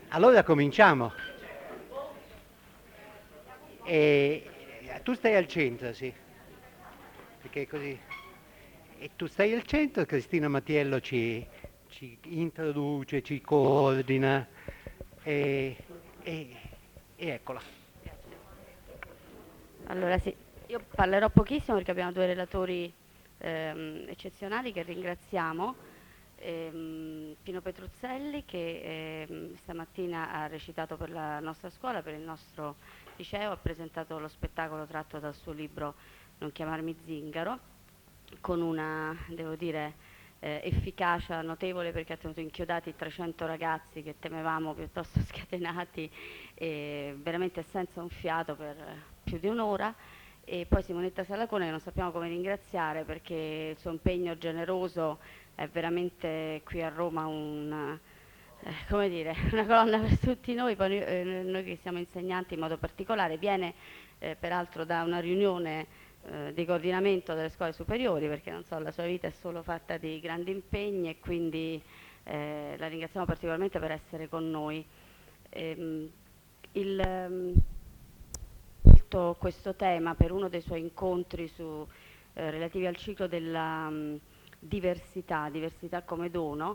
Allora cominciamo. Tu stai al centro, sì, perché così. E tu stai al centro, Cristina Mattiello ci introduce, ci coordina e, e- e eccola. Allora sì, io parlerò pochissimo perché abbiamo due relatori eccezionali che ringraziamo. Pino Petruzzelli che stamattina ha recitato per la nostra scuola, per il nostro liceo, ha presentato lo spettacolo tratto dal suo libro Non chiamarmi Zingaro, con una, devo dire, efficacia notevole perché ha tenuto inchiodati 300 ragazzi che temevamo piuttosto scatenati e veramente senza un fiato per più di un'ora. E poi Simonetta Salacone che non sappiamo come ringraziare perché il suo impegno generoso è veramente qui a Roma come dire, una colonna per tutti noi, poi noi che siamo insegnanti in modo particolare. Viene peraltro da una riunione di coordinamento delle scuole superiori perché non so, la sua vita è solo fatta di grandi impegni e quindi la ringraziamo particolarmente per essere con noi. Ehm, il, ehm, Scelto questo tema per uno dei suoi incontri relativi al ciclo della diversità, diversità come dono,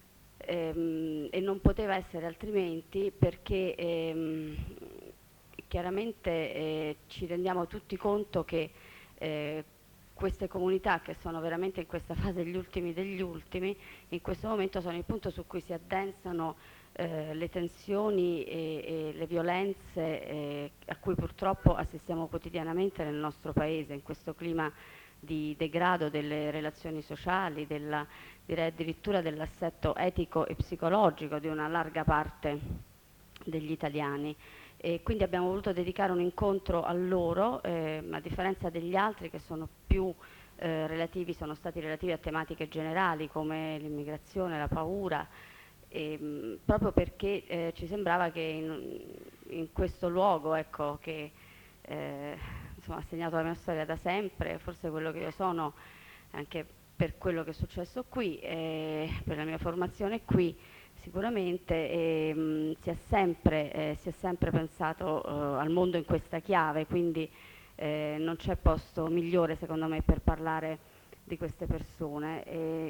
e non poteva essere altrimenti perché chiaramente ci rendiamo tutti conto che eh, queste comunità che sono veramente in questa fase gli ultimi degli ultimi, in questo momento sono il punto su cui si addensano le tensioni e le violenze a cui purtroppo assistiamo quotidianamente nel nostro paese, in questo clima di degrado delle relazioni sociali, direi addirittura dell'assetto etico e psicologico di una larga parte degli italiani. E quindi abbiamo voluto dedicare un incontro a loro, a differenza degli altri che sono più sono stati relativi a tematiche generali come l'immigrazione, la paura, proprio perché ci sembrava che in questo luogo, ecco, che insomma, ha segnato la mia storia da sempre, forse quello che io sono, anche per quello che è successo qui, per la mia formazione qui, sicuramente si è sempre pensato al mondo in questa chiave, quindi non c'è posto migliore secondo me per parlare di queste persone.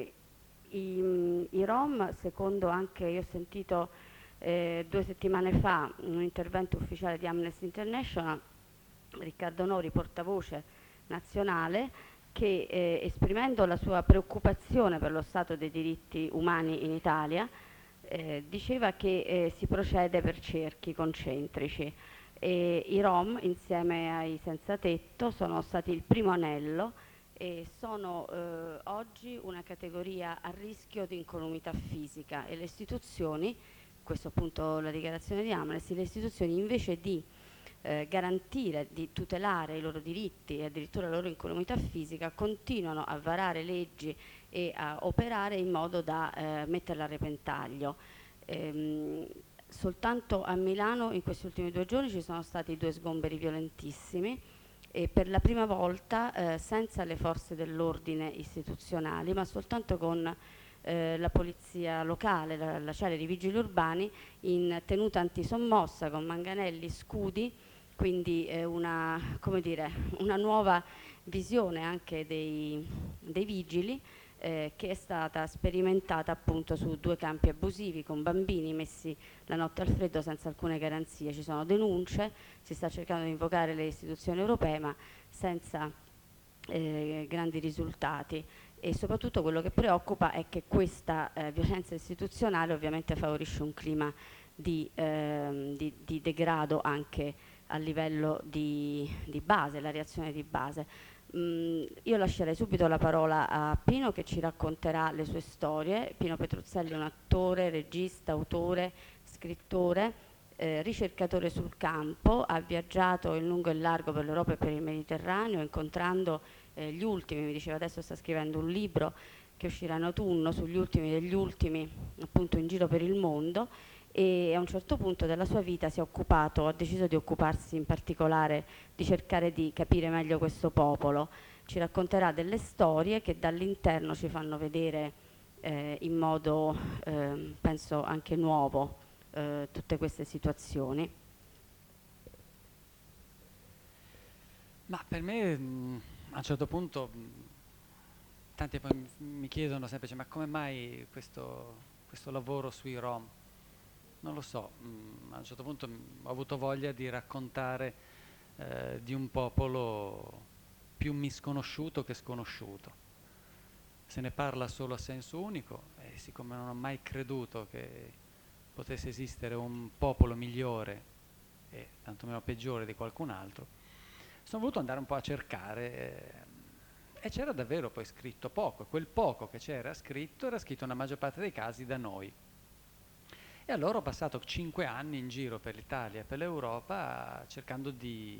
I Rom, secondo anche, io ho sentito 2 settimane fa un intervento ufficiale di Amnesty International, Riccardo Nori, portavoce nazionale, che esprimendo la sua preoccupazione per lo stato dei diritti umani in Italia, diceva che si procede per cerchi concentrici. E i Rom, insieme ai senza tetto, sono stati il primo anello e sono oggi una categoria a rischio di incolumità fisica e le istituzioni, questo appunto la dichiarazione di Amnesty, le istituzioni invece di garantire, di tutelare i loro diritti e addirittura la loro incolumità fisica, continuano a varare leggi e a operare in modo da metterla a repentaglio. Ehm, Soltanto a Milano in questi ultimi 2 giorni ci sono stati 2 sgomberi violentissimi e per la prima volta senza le forze dell'ordine istituzionali, ma soltanto con la polizia locale, la Cele di Vigili Urbani, in tenuta antisommossa con manganelli, scudi, quindi come dire, una nuova visione anche dei vigili che è stata sperimentata appunto su 2 campi abusivi con bambini messi la notte al freddo senza alcune garanzie. Ci sono denunce, si sta cercando di invocare le istituzioni europee ma senza grandi risultati e soprattutto quello che preoccupa è che questa violenza istituzionale ovviamente favorisce un clima di degrado anche a livello di base, la reazione di base. Io lascerei subito la parola a Pino che ci racconterà le sue storie. Pino Petruzzelli è un attore, regista, autore, scrittore, ricercatore sul campo, ha viaggiato in lungo e in largo per l'Europa e per il Mediterraneo, incontrando gli ultimi, mi diceva adesso sta scrivendo un libro che uscirà in autunno sugli ultimi degli ultimi, appunto in giro per il mondo e a un certo punto della sua vita si è occupato, ha deciso di occuparsi in particolare di cercare di capire meglio questo popolo. Ci racconterà delle storie che dall'interno ci fanno vedere in modo penso anche nuovo tutte queste situazioni? Ma per me a un certo punto tanti poi mi chiedono sempre, cioè, ma come mai questo lavoro sui Rom? Non lo so, a un certo punto ho avuto voglia di raccontare di un popolo più misconosciuto che sconosciuto. Se ne parla solo a senso unico e siccome non ho mai creduto che potesse esistere un popolo migliore e tantomeno peggiore di qualcun altro, sono voluto andare un po' a cercare e c'era davvero poi scritto poco, e quel poco che c'era scritto era scritto nella maggior parte dei casi da noi. E allora ho passato 5 anni in giro per l'Italia e per l'Europa cercando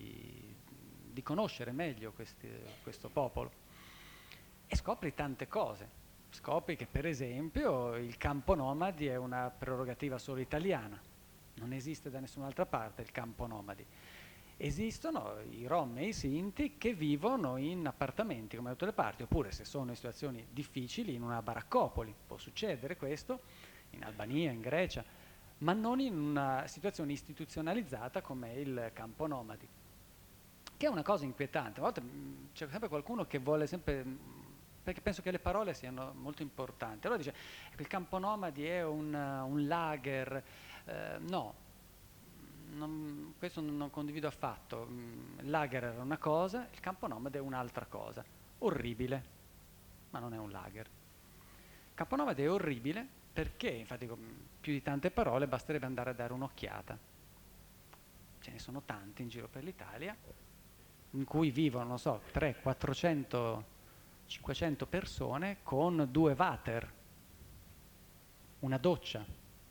di conoscere meglio questo popolo. E scopri tante cose. Scopri che per esempio il campo nomadi è una prerogativa solo italiana. Non esiste da nessun'altra parte il campo nomadi. Esistono i Rom e i Sinti che vivono in appartamenti come da tutte le parti, oppure se sono in situazioni difficili in una baraccopoli. Può succedere questo in Albania, in Grecia, ma non in una situazione istituzionalizzata come il campo nomadi, che è una cosa inquietante. A volte c'è sempre qualcuno che vuole sempre, perché penso che le parole siano molto importanti. Allora dice, ecco, il campo nomadi è un lager. No, questo non condivido affatto. Il lager era una cosa, il campo nomadi è un'altra cosa. Orribile, ma non è un lager. Il campo nomadi è orribile perché, infatti, con più di tante parole basterebbe andare a dare un'occhiata. Ce ne sono tanti in giro per l'Italia in cui vivono, non so, 300, 400, 500 persone con 2 water, una doccia.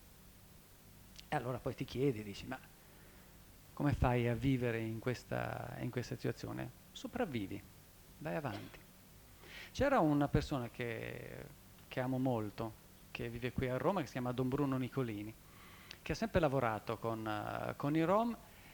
E allora poi ti chiedi, dici, ma come fai a vivere in questa situazione? Sopravvivi, vai avanti. C'era una persona che amo molto, che vive qui a Roma, che si chiama Don Bruno Nicolini, che ha sempre lavorato con i Rom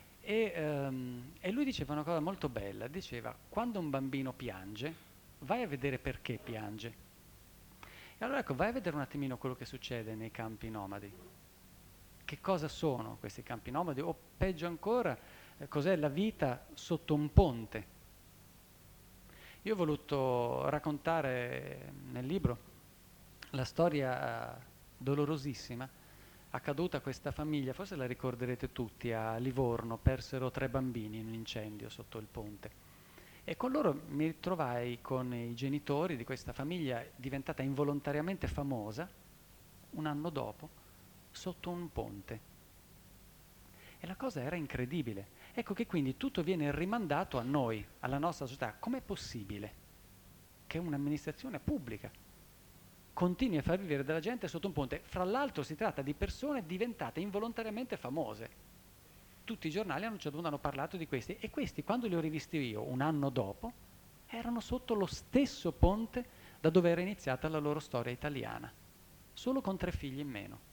e lui diceva una cosa molto bella, diceva quando un bambino piange vai a vedere perché piange. E allora ecco, vai a vedere un attimino quello che succede nei campi nomadi. Che cosa sono questi campi nomadi? O peggio ancora, cos'è la vita sotto un ponte? Io ho voluto raccontare nel libro la storia dolorosissima accaduta a questa famiglia, forse la ricorderete tutti, a Livorno, persero 3 bambini in un incendio sotto il ponte. E con loro mi ritrovai con i genitori di questa famiglia diventata involontariamente famosa, un anno dopo, sotto un ponte. E la cosa era incredibile. Ecco che quindi tutto viene rimandato a noi, alla nostra società. Com'è possibile che un'amministrazione pubblica continui a far vivere della gente sotto un ponte? Fra l'altro si tratta di persone diventate involontariamente famose. Tutti i giornali a un certo punto hanno parlato di questi e questi, quando li ho rivisti io un anno dopo, erano sotto lo stesso ponte da dove era iniziata la loro storia italiana, solo con 3 figli in meno.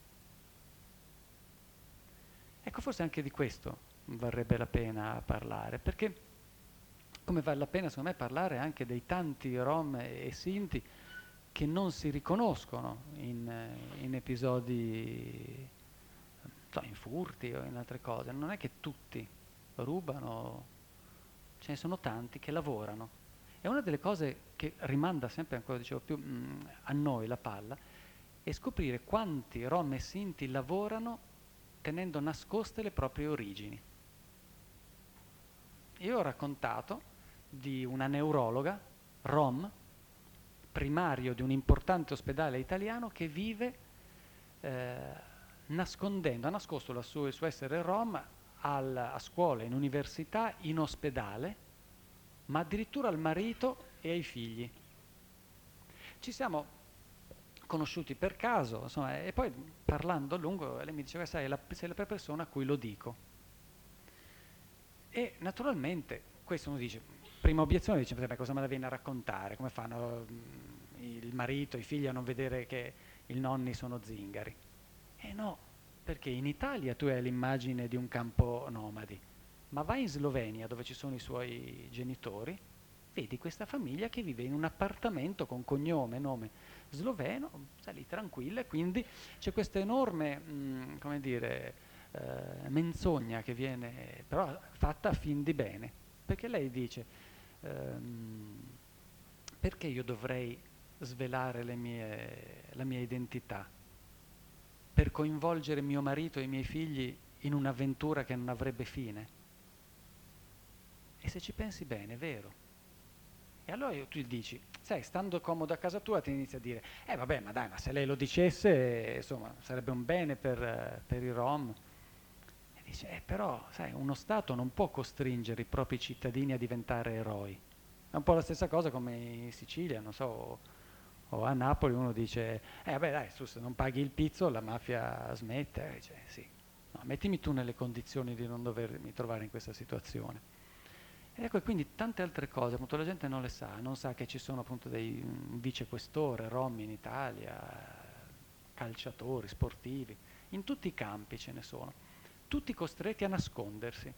Ecco, forse anche di questo varrebbe la pena parlare, perché come vale la pena secondo me parlare anche dei tanti Rom e Sinti che non si riconoscono in episodi, in furti o in altre cose. Non è che tutti rubano, ce ne sono tanti che lavorano. E una delle cose che rimanda sempre, ancora dicevo più, a noi la palla, è scoprire quanti Rom e Sinti lavorano tenendo nascoste le proprie origini. Io ho raccontato di una neurologa Rom, primario di un importante ospedale italiano, che vive nascondendo, ha nascosto il suo essere Rom a scuola, in università, in ospedale, ma addirittura al marito e ai figli. Ci siamo conosciuti per caso, insomma, e poi parlando a lungo lei mi diceva, sai, sei la prima persona a cui lo dico. E naturalmente questo uno dice, prima obiezione dice, beh, cosa me la viene a raccontare? Come fanno il marito, i figli a non vedere che i nonni sono zingari? No, perché in Italia tu hai l'immagine di un campo nomadi, ma vai in Slovenia dove ci sono i suoi genitori vedi questa famiglia che vive in un appartamento con cognome e nome sloveno, sta lì tranquilla, e quindi c'è questa enorme, come dire, menzogna che viene però fatta a fin di bene, perché lei dice, ehm, perché io dovrei svelare la mia identità? Per coinvolgere mio marito e i miei figli in un'avventura che non avrebbe fine? E se ci pensi bene, è vero. E allora tu gli dici, sai, stando comodo a casa tua ti inizi a dire, vabbè, ma dai, ma se lei lo dicesse, insomma, sarebbe un bene per i Rom. E dice, però, sai, uno Stato non può costringere i propri cittadini a diventare eroi. È un po' la stessa cosa come in Sicilia, non so, o a Napoli uno dice, vabbè dai, se non paghi il pizzo la mafia smette. E dice, sì, no, mettimi tu nelle condizioni di non dovermi trovare in questa situazione. Ed ecco, e quindi tante altre cose, appunto la gente non le sa, non sa che ci sono appunto dei vicequestore, rom in Italia, calciatori, sportivi, in tutti i campi ce ne sono, tutti costretti a nascondersi.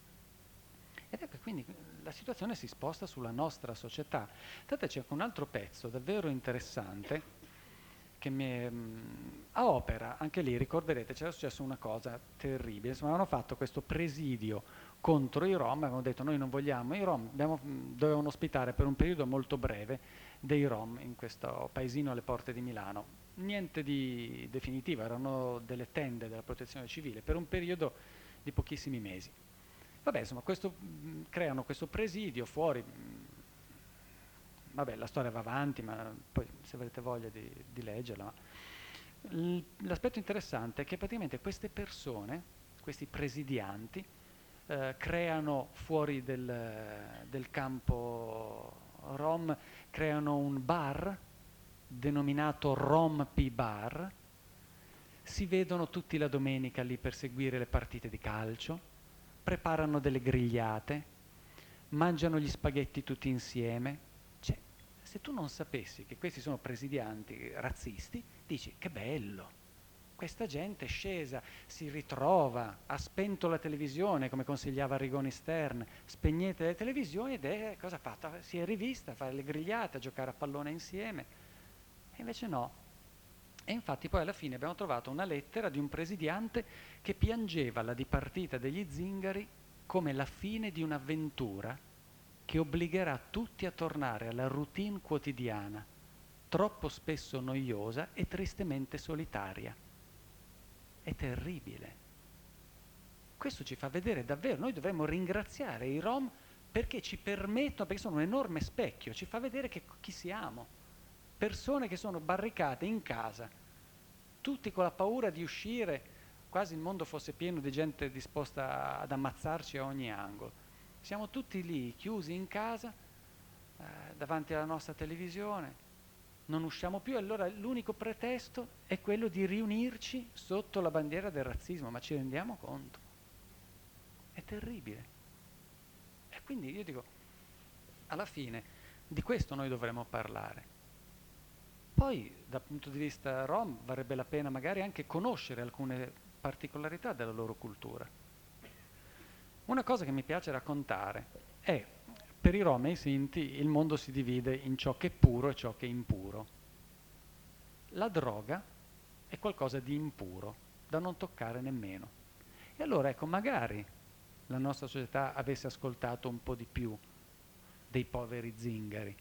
Ed ecco, quindi la situazione si sposta sulla nostra società. Tant'è c'è anche un altro pezzo davvero interessante che a Opera, anche lì ricorderete, c'era successo una cosa terribile, insomma avevano fatto questo presidio contro i Rom, avevano detto noi non vogliamo i Rom, dovevano ospitare per un periodo molto breve dei Rom in questo paesino alle porte di Milano. Niente di definitivo, erano delle tende della protezione civile per un periodo di pochissimi mesi. Vabbè, insomma, creano questo presidio fuori. Vabbè, la storia va avanti, ma poi se avrete voglia di leggerla. L'aspetto interessante è che praticamente queste persone, questi presidianti, creano fuori del campo Rom, creano un bar denominato Rompi Bar, si vedono tutti la domenica lì per seguire le partite di calcio, preparano delle grigliate, mangiano gli spaghetti tutti insieme. Cioè, se tu non sapessi che questi sono presidianti razzisti, dici che bello, questa gente è scesa, si ritrova, ha spento la televisione, come consigliava Rigoni Stern, spegnete le televisioni cosa ha fatto? Si è rivista a fare le grigliate, a giocare a pallone insieme. E invece no. E infatti poi alla fine abbiamo trovato una lettera di un presidiante che piangeva la dipartita degli zingari come la fine di un'avventura che obbligherà tutti a tornare alla routine quotidiana, troppo spesso noiosa e tristemente solitaria. È terribile. Questo ci fa vedere davvero, noi dovremmo ringraziare i Rom perché ci permettono, perché sono un enorme specchio, ci fa vedere chi siamo. Persone che sono barricate in casa, tutti con la paura di uscire, quasi il mondo fosse pieno di gente disposta ad ammazzarci a ogni angolo. Siamo tutti lì, chiusi in casa, davanti alla nostra televisione, non usciamo più, e allora l'unico pretesto è quello di riunirci sotto la bandiera del razzismo, ma ci rendiamo conto? È terribile. E quindi io dico, alla fine, di questo noi dovremmo parlare. Poi, dal punto di vista rom, varrebbe la pena magari anche conoscere alcune particolarità della loro cultura. Una cosa che mi piace raccontare è, per i rom e i sinti, il mondo si divide in ciò che è puro e ciò che è impuro. La droga è qualcosa di impuro, da non toccare nemmeno. E allora, ecco, magari la nostra società avesse ascoltato un po' di più dei poveri zingari,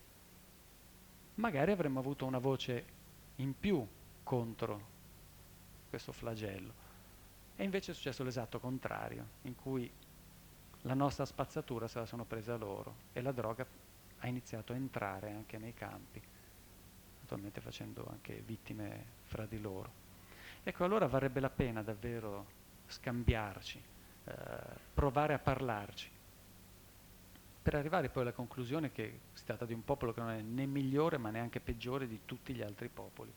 magari avremmo avuto una voce in più contro questo flagello. E invece è successo l'esatto contrario, in cui la nostra spazzatura se la sono presa loro e la droga ha iniziato a entrare anche nei campi, naturalmente facendo anche vittime fra di loro. Ecco, allora varrebbe la pena davvero scambiarci, provare a parlarci, per arrivare poi alla conclusione che si tratta di un popolo che non è né migliore ma neanche peggiore di tutti gli altri popoli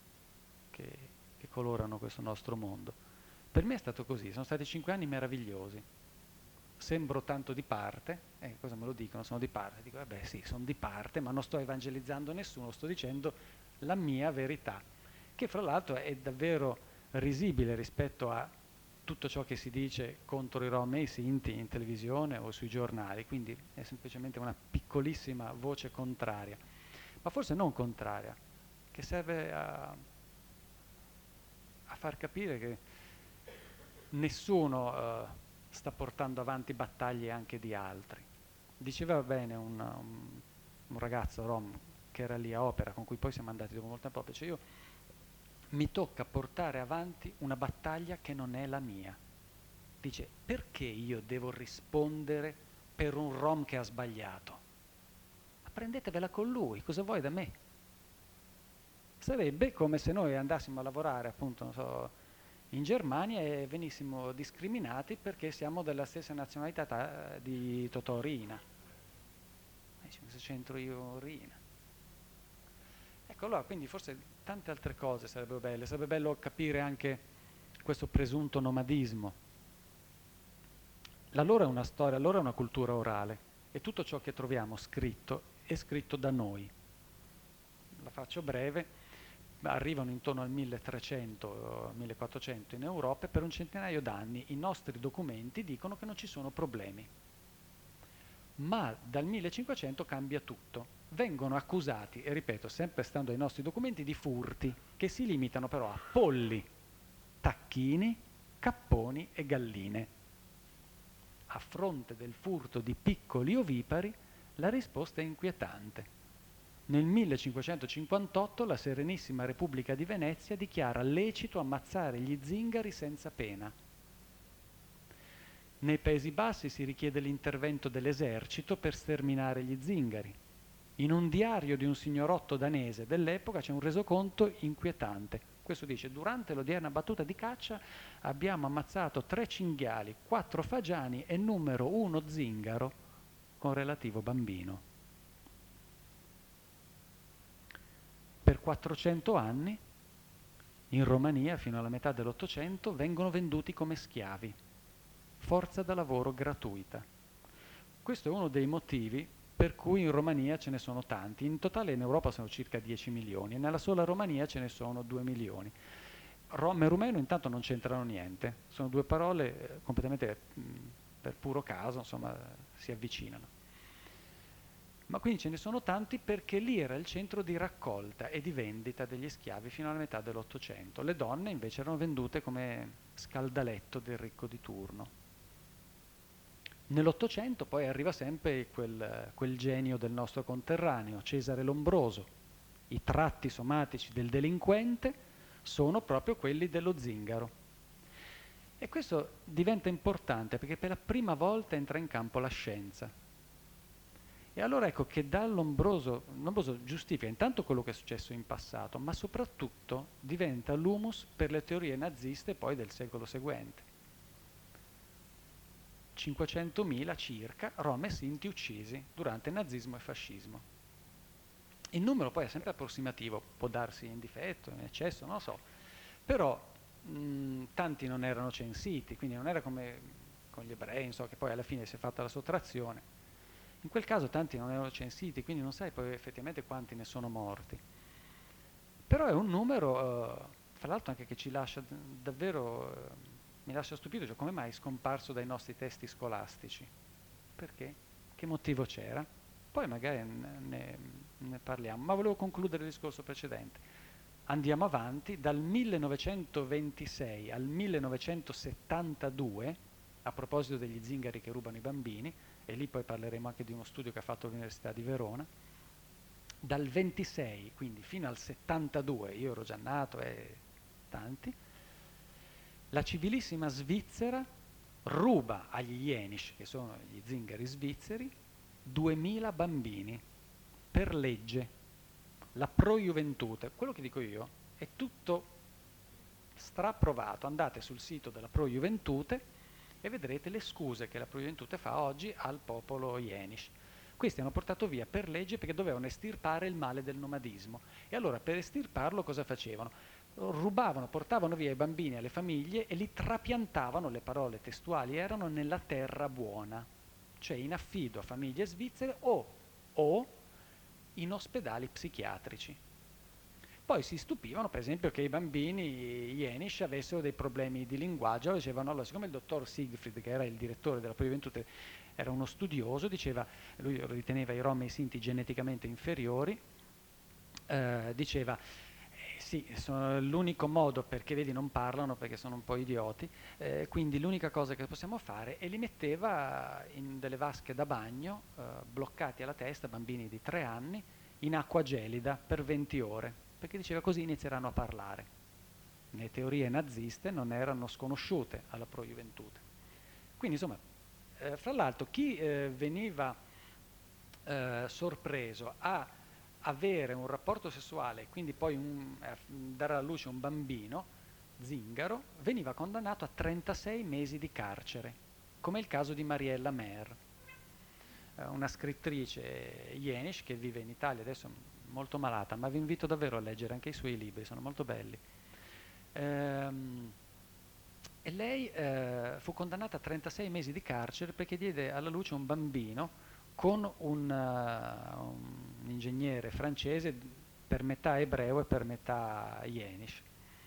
che colorano questo nostro mondo. Per me è stato così, sono stati 5 anni meravigliosi. Sembro tanto di parte, cosa me lo dicono? Sono di parte. Dico, vabbè sì, sono di parte, ma non sto evangelizzando nessuno, sto dicendo la mia verità, che fra l'altro è davvero risibile rispetto a tutto ciò che si dice contro i Rom e i Sinti in televisione o sui giornali, quindi è semplicemente una piccolissima voce contraria, ma forse non contraria, che serve a far capire che nessuno sta portando avanti battaglie anche di altri. Diceva bene un ragazzo rom che era lì a Opera, con cui poi siamo andati dopo molto tempo, cioè io mi tocca portare avanti una battaglia che non è la mia. Dice, perché io devo rispondere per un rom che ha sbagliato? Ma prendetevela con lui, cosa vuoi da me? Sarebbe come se noi andassimo a lavorare, appunto, non so, in Germania e venissimo discriminati perché siamo della stessa nazionalità di Totò Riina. Cosa c'entro io Riina? Ecco, allora, quindi forse tante altre cose sarebbero belle. Sarebbe bello capire anche questo presunto nomadismo. La loro è una storia, la loro è una cultura orale e tutto ciò che troviamo scritto è scritto da noi. La faccio breve, arrivano intorno al 1300-1400 in Europa e per un centinaio d'anni i nostri documenti dicono che non ci sono problemi. Ma dal 1500 cambia tutto. Vengono accusati, e ripeto, sempre stando ai nostri documenti, di furti, che si limitano però a polli, tacchini, capponi e galline. A fronte del furto di piccoli ovipari, la risposta è inquietante. Nel 1558 la Serenissima Repubblica di Venezia dichiara lecito ammazzare gli zingari senza pena. Nei Paesi Bassi si richiede l'intervento dell'esercito per sterminare gli zingari. In un diario di un signorotto danese dell'epoca c'è un resoconto inquietante. Questo dice: durante l'odierna battuta di caccia abbiamo ammazzato 3 cinghiali, 4 fagiani e numero 1 zingaro con relativo bambino. Per 400 anni in Romania, fino alla metà dell'Ottocento, vengono venduti come schiavi, forza da lavoro gratuita. Questo è uno dei motivi per cui in Romania ce ne sono tanti. In totale in Europa sono circa 10 milioni e nella sola Romania ce ne sono 2 milioni. Rom e rumeno intanto non c'entrano niente, sono due parole completamente per puro caso, insomma, si avvicinano. Ma quindi ce ne sono tanti perché lì era il centro di raccolta e di vendita degli schiavi fino alla metà dell'Ottocento. Le donne invece erano vendute come scaldaletto del ricco di turno. Nell'Ottocento poi arriva sempre quel genio del nostro conterraneo, Cesare Lombroso. I tratti somatici del delinquente sono proprio quelli dello zingaro. E questo diventa importante perché per la prima volta entra in campo la scienza. E allora ecco che da Lombroso giustifica intanto quello che è successo in passato, ma soprattutto diventa l'humus per le teorie naziste poi del secolo seguente. 500.000 circa Rom e Sinti uccisi durante nazismo e fascismo. Il numero poi è sempre approssimativo, può darsi in difetto, in eccesso, non lo so, però tanti non erano censiti, quindi non era come con gli ebrei, so, che poi alla fine si è fatta la sottrazione. In quel caso tanti non erano censiti, quindi non sai poi effettivamente quanti ne sono morti. Però è un numero, fra l'altro anche che ci lascia davvero, mi lascia stupito, cioè come mai è scomparso dai nostri testi scolastici? Perché? Che motivo c'era? Poi magari ne parliamo, ma volevo concludere il discorso precedente. Andiamo avanti, dal 1926 al 1972, a proposito degli zingari che rubano i bambini, e lì poi parleremo anche di uno studio che ha fatto l'Università di Verona, dal 26, quindi fino al 72, io ero già nato e tanti, la civilissima Svizzera ruba agli Jenisch, che sono gli zingari svizzeri, 2000 bambini per legge. La Pro Juventute, quello che dico io, è tutto straapprovato. Andate sul sito della Pro Juventute e vedrete le scuse che la Pro Juventute fa oggi al popolo Jenisch. Questi hanno portato via per legge perché dovevano estirpare il male del nomadismo. E allora per estirparlo cosa facevano? Rubavano, portavano via i bambini alle famiglie e li trapiantavano, le parole testuali erano, nella terra buona, cioè in affido a famiglie svizzere o in ospedali psichiatrici. Poi si stupivano, per esempio, che i bambini Jenisch avessero dei problemi di linguaggio. Allora dicevano, allora, siccome il dottor Siegfried, che era il direttore della Poi Juventud, era uno studioso, diceva, lui riteneva i Rom e i Sinti geneticamente inferiori, diceva, sì, sono l'unico modo, perché vedi non parlano perché sono un po' idioti, quindi l'unica cosa che possiamo fare, e li metteva in delle vasche da bagno, bloccati alla testa, bambini di 3 anni, in acqua gelida per 20 ore, perché diceva così inizieranno a parlare. Le teorie naziste non erano sconosciute alla Pro Juventute. Quindi insomma, fra l'altro chi veniva sorpreso a avere un rapporto sessuale e quindi poi dare alla luce un bambino, zingaro, veniva condannato a 36 mesi di carcere, come il caso di Mariella Mer, una scrittrice Jenisch che vive in Italia, adesso è molto malata, ma vi invito davvero a leggere anche i suoi libri, sono molto belli. E lei fu condannata a 36 mesi di carcere perché diede alla luce un bambino con un ingegnere francese per metà ebreo e per metà Jenisch.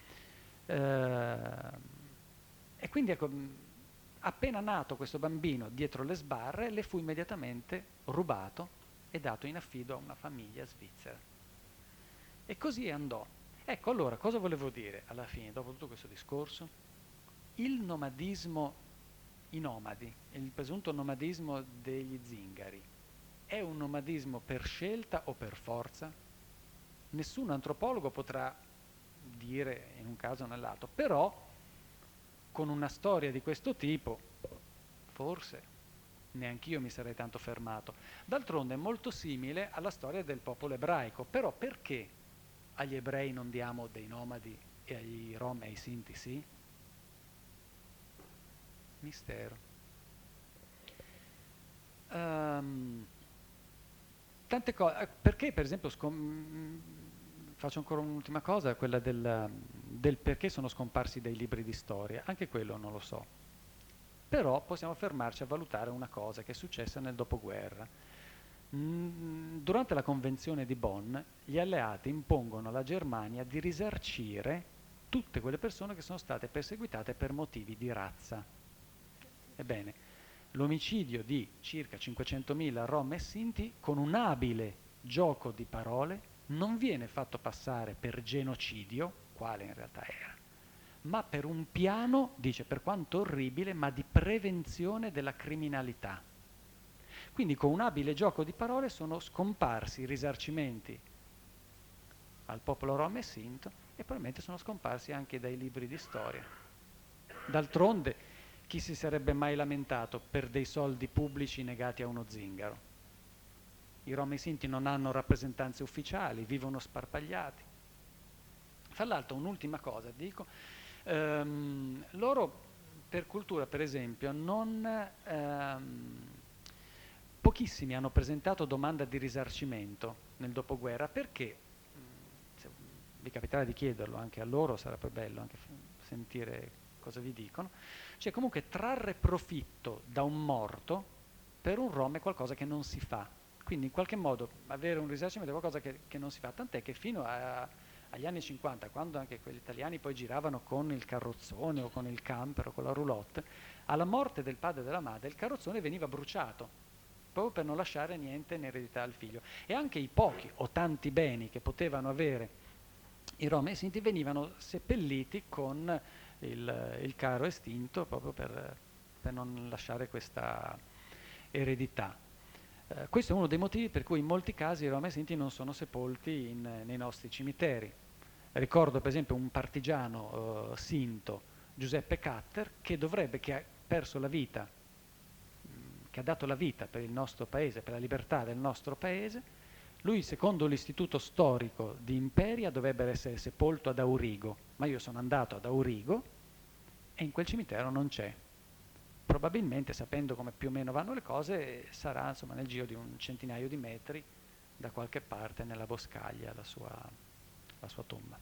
E quindi ecco, appena nato questo bambino dietro le sbarre, le fu immediatamente rubato e dato in affido a una famiglia svizzera. E così andò. Ecco, allora, cosa volevo dire alla fine, dopo tutto questo discorso? Il nomadismo, i nomadi, il presunto nomadismo degli zingari, è un nomadismo per scelta o per forza? Nessun antropologo potrà dire in un caso o nell'altro, però con una storia di questo tipo, forse neanch'io mi sarei tanto fermato. D'altronde è molto simile alla storia del popolo ebraico, però perché agli ebrei non diamo dei nomadi e agli rom e ai sinti sì? Mistero. Tante cose, perché per esempio faccio ancora un'ultima cosa, quella del perché sono scomparsi dai libri di storia, anche quello non lo so. Però possiamo fermarci a valutare una cosa che è successa nel dopoguerra. Durante la Convenzione di Bonn, gli alleati impongono alla Germania di risarcire tutte quelle persone che sono state perseguitate per motivi di razza. Ebbene, l'omicidio di circa 500.000 rom e sinti, con un abile gioco di parole, non viene fatto passare per genocidio, quale in realtà era, ma per un piano, dice, per quanto orribile, ma di prevenzione della criminalità. Quindi con un abile gioco di parole sono scomparsi i risarcimenti al popolo rom e sinto e probabilmente sono scomparsi anche dai libri di storia. D'altronde, chi si sarebbe mai lamentato per dei soldi pubblici negati a uno zingaro? I rom e i sinti non hanno rappresentanze ufficiali, vivono sparpagliati. Fra l'altro, un'ultima cosa, dico, loro per cultura, per esempio, pochissimi hanno presentato domanda di risarcimento nel dopoguerra perché, se vi capiterà di chiederlo anche a loro, sarebbe bello anche sentire cosa vi dicono, cioè comunque trarre profitto da un morto per un rom è qualcosa che non si fa, quindi in qualche modo avere un risarcimento è qualcosa che non si fa, tant'è che fino agli anni 50, quando anche quegli italiani poi giravano con il carrozzone o con il camper o con la roulotte, alla morte del padre e della madre il carrozzone veniva bruciato, proprio per non lasciare niente in eredità al figlio. E anche i pochi o tanti beni che potevano avere i rom e i sinti venivano seppelliti con il caro estinto proprio per non lasciare questa eredità. Questo è uno dei motivi per cui in molti casi i rom e i sinti non sono sepolti nei nostri cimiteri. Ricordo per esempio un partigiano sinto, Giuseppe Catter, che ha perso la vita, che ha dato la vita per il nostro paese, per la libertà del nostro paese. Lui, secondo l'Istituto Storico di Imperia, dovrebbe essere sepolto ad Aurigo, ma io sono andato ad Aurigo e in quel cimitero non c'è. Probabilmente, sapendo come più o meno vanno le cose, sarà insomma nel giro di un centinaio di metri da qualche parte nella boscaglia la sua tomba.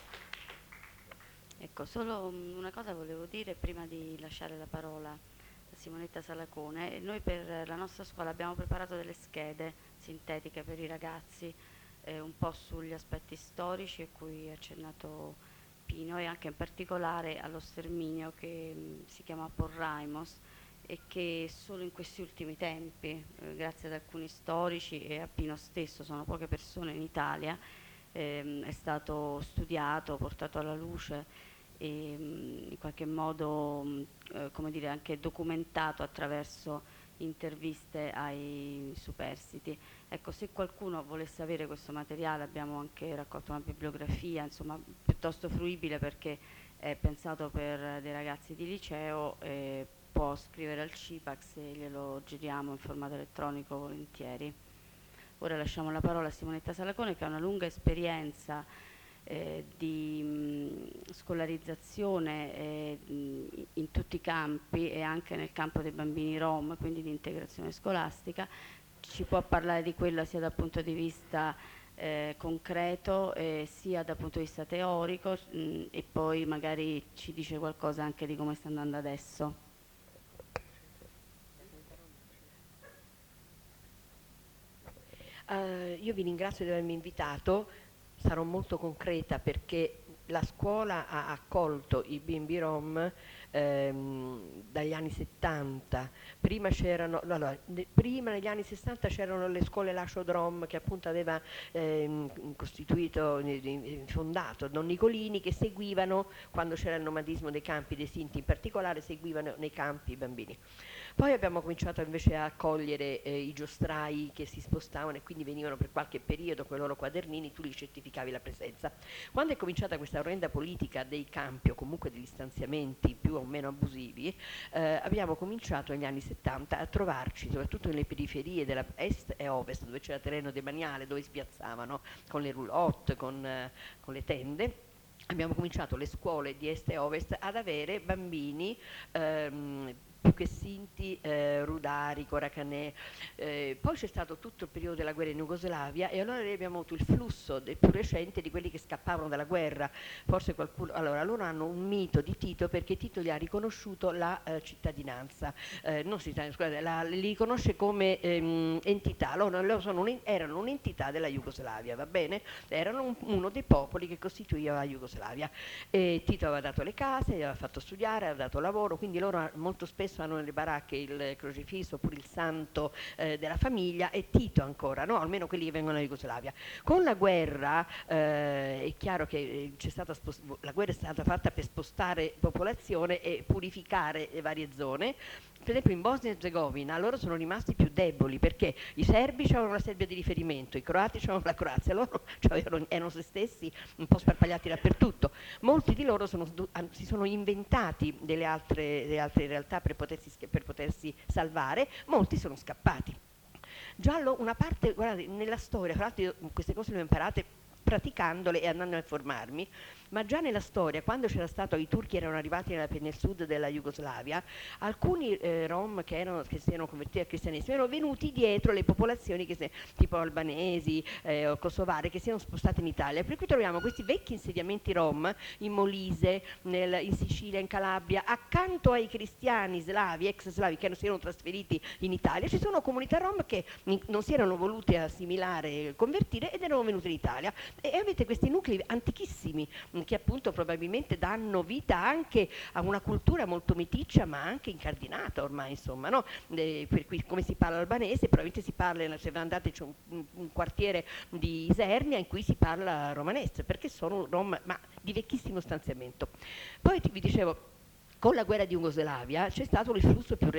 Ecco, solo una cosa volevo dire prima di lasciare la parola a Simonetta Salacone e noi per la nostra scuola abbiamo preparato delle schede sintetiche per i ragazzi, un po' sugli aspetti storici a cui ha accennato Pino e anche in particolare allo sterminio che si chiama Porraimos e che solo in questi ultimi tempi, grazie ad alcuni storici e a Pino stesso, sono poche persone in Italia, è stato studiato, portato alla luce e in qualche modo come dire, anche documentato attraverso interviste ai superstiti. Ecco, se qualcuno volesse avere questo materiale abbiamo anche raccolto una bibliografia, insomma, piuttosto fruibile perché è pensato per dei ragazzi di liceo e può scrivere al CIPAX e glielo giriamo in formato elettronico volentieri. Ora lasciamo la parola a Simonetta Salacone che ha una lunga esperienza di scolarizzazione in tutti i campi e anche nel campo dei bambini rom, quindi di integrazione scolastica. Ci può parlare di quello sia dal punto di vista concreto sia dal punto di vista teorico e poi magari ci dice qualcosa anche di come sta andando adesso. Io vi ringrazio di avermi invitato, sarò molto concreta perché la scuola ha accolto i bimbi rom dagli anni 70. Prima negli anni 60 c'erano le scuole Lasciod Rom che appunto aveva fondato Don Nicolini, che seguivano, quando c'era il nomadismo dei campi dei Sinti in particolare, seguivano nei campi i bambini. Poi abbiamo cominciato invece a accogliere i giostrai che si spostavano e quindi venivano per qualche periodo con i loro quadernini, tu li certificavi la presenza. Quando è cominciata questa orrenda politica dei campi o comunque degli stanziamenti più o meno abusivi, abbiamo cominciato negli anni 70 a trovarci, soprattutto nelle periferie della est e ovest, dove c'era terreno demaniale, dove si piazzavano con le roulotte, con le tende. Abbiamo cominciato le scuole di est e ovest ad avere bambini più che Sinti, Rudari, Coracanè. Poi c'è stato tutto il periodo della guerra in Jugoslavia e allora noi abbiamo avuto il flusso del più recente di quelli che scappavano dalla guerra. Forse qualcuno, allora loro hanno un mito di Tito perché Tito gli ha riconosciuto la cittadinanza, non cittadinanza, scusate, li riconosce come entità. Loro erano un'entità della Jugoslavia, va bene? Erano uno dei popoli che costituiva la Jugoslavia. E Tito aveva dato le case, aveva fatto studiare, aveva dato lavoro, quindi loro molto spesso hanno nelle baracche il crocifisso oppure il santo della famiglia e Tito ancora, no? Almeno quelli che vengono dalla Jugoslavia. Con la guerra è chiaro che la guerra è stata fatta per spostare popolazione e purificare le varie zone. Per esempio in Bosnia e Erzegovina loro sono rimasti più deboli perché i serbi avevano la Serbia di riferimento, i croati avevano la Croazia, loro erano se stessi un po' sparpagliati dappertutto. Molti di loro si sono inventati delle altre realtà per potersi salvare, molti sono scappati. Già una parte, guardate, nella storia, tra l'altro io queste cose le ho imparate praticandole e andando a informarmi, ma già nella storia, quando c'era stato, i turchi erano arrivati nel sud della Jugoslavia, alcuni rom che si erano convertiti al cristianesimo erano venuti dietro le popolazioni tipo albanesi o kosovari che si erano spostate in Italia, per cui troviamo questi vecchi insediamenti rom in Molise, in Sicilia, in Calabria, accanto ai cristiani slavi, ex slavi che si erano trasferiti in Italia, ci sono comunità rom che non si erano volute assimilare, convertire ed erano venute in Italia e avete questi nuclei antichissimi che appunto probabilmente danno vita anche a una cultura molto meticcia ma anche incardinata ormai, insomma, no? Per cui come si parla albanese, probabilmente si parla, se andate c'è un quartiere di Isernia in cui si parla romanese, perché sono rom ma di vecchissimo stanziamento. Poi vi dicevo, con la guerra di Jugoslavia c'è stato il flusso più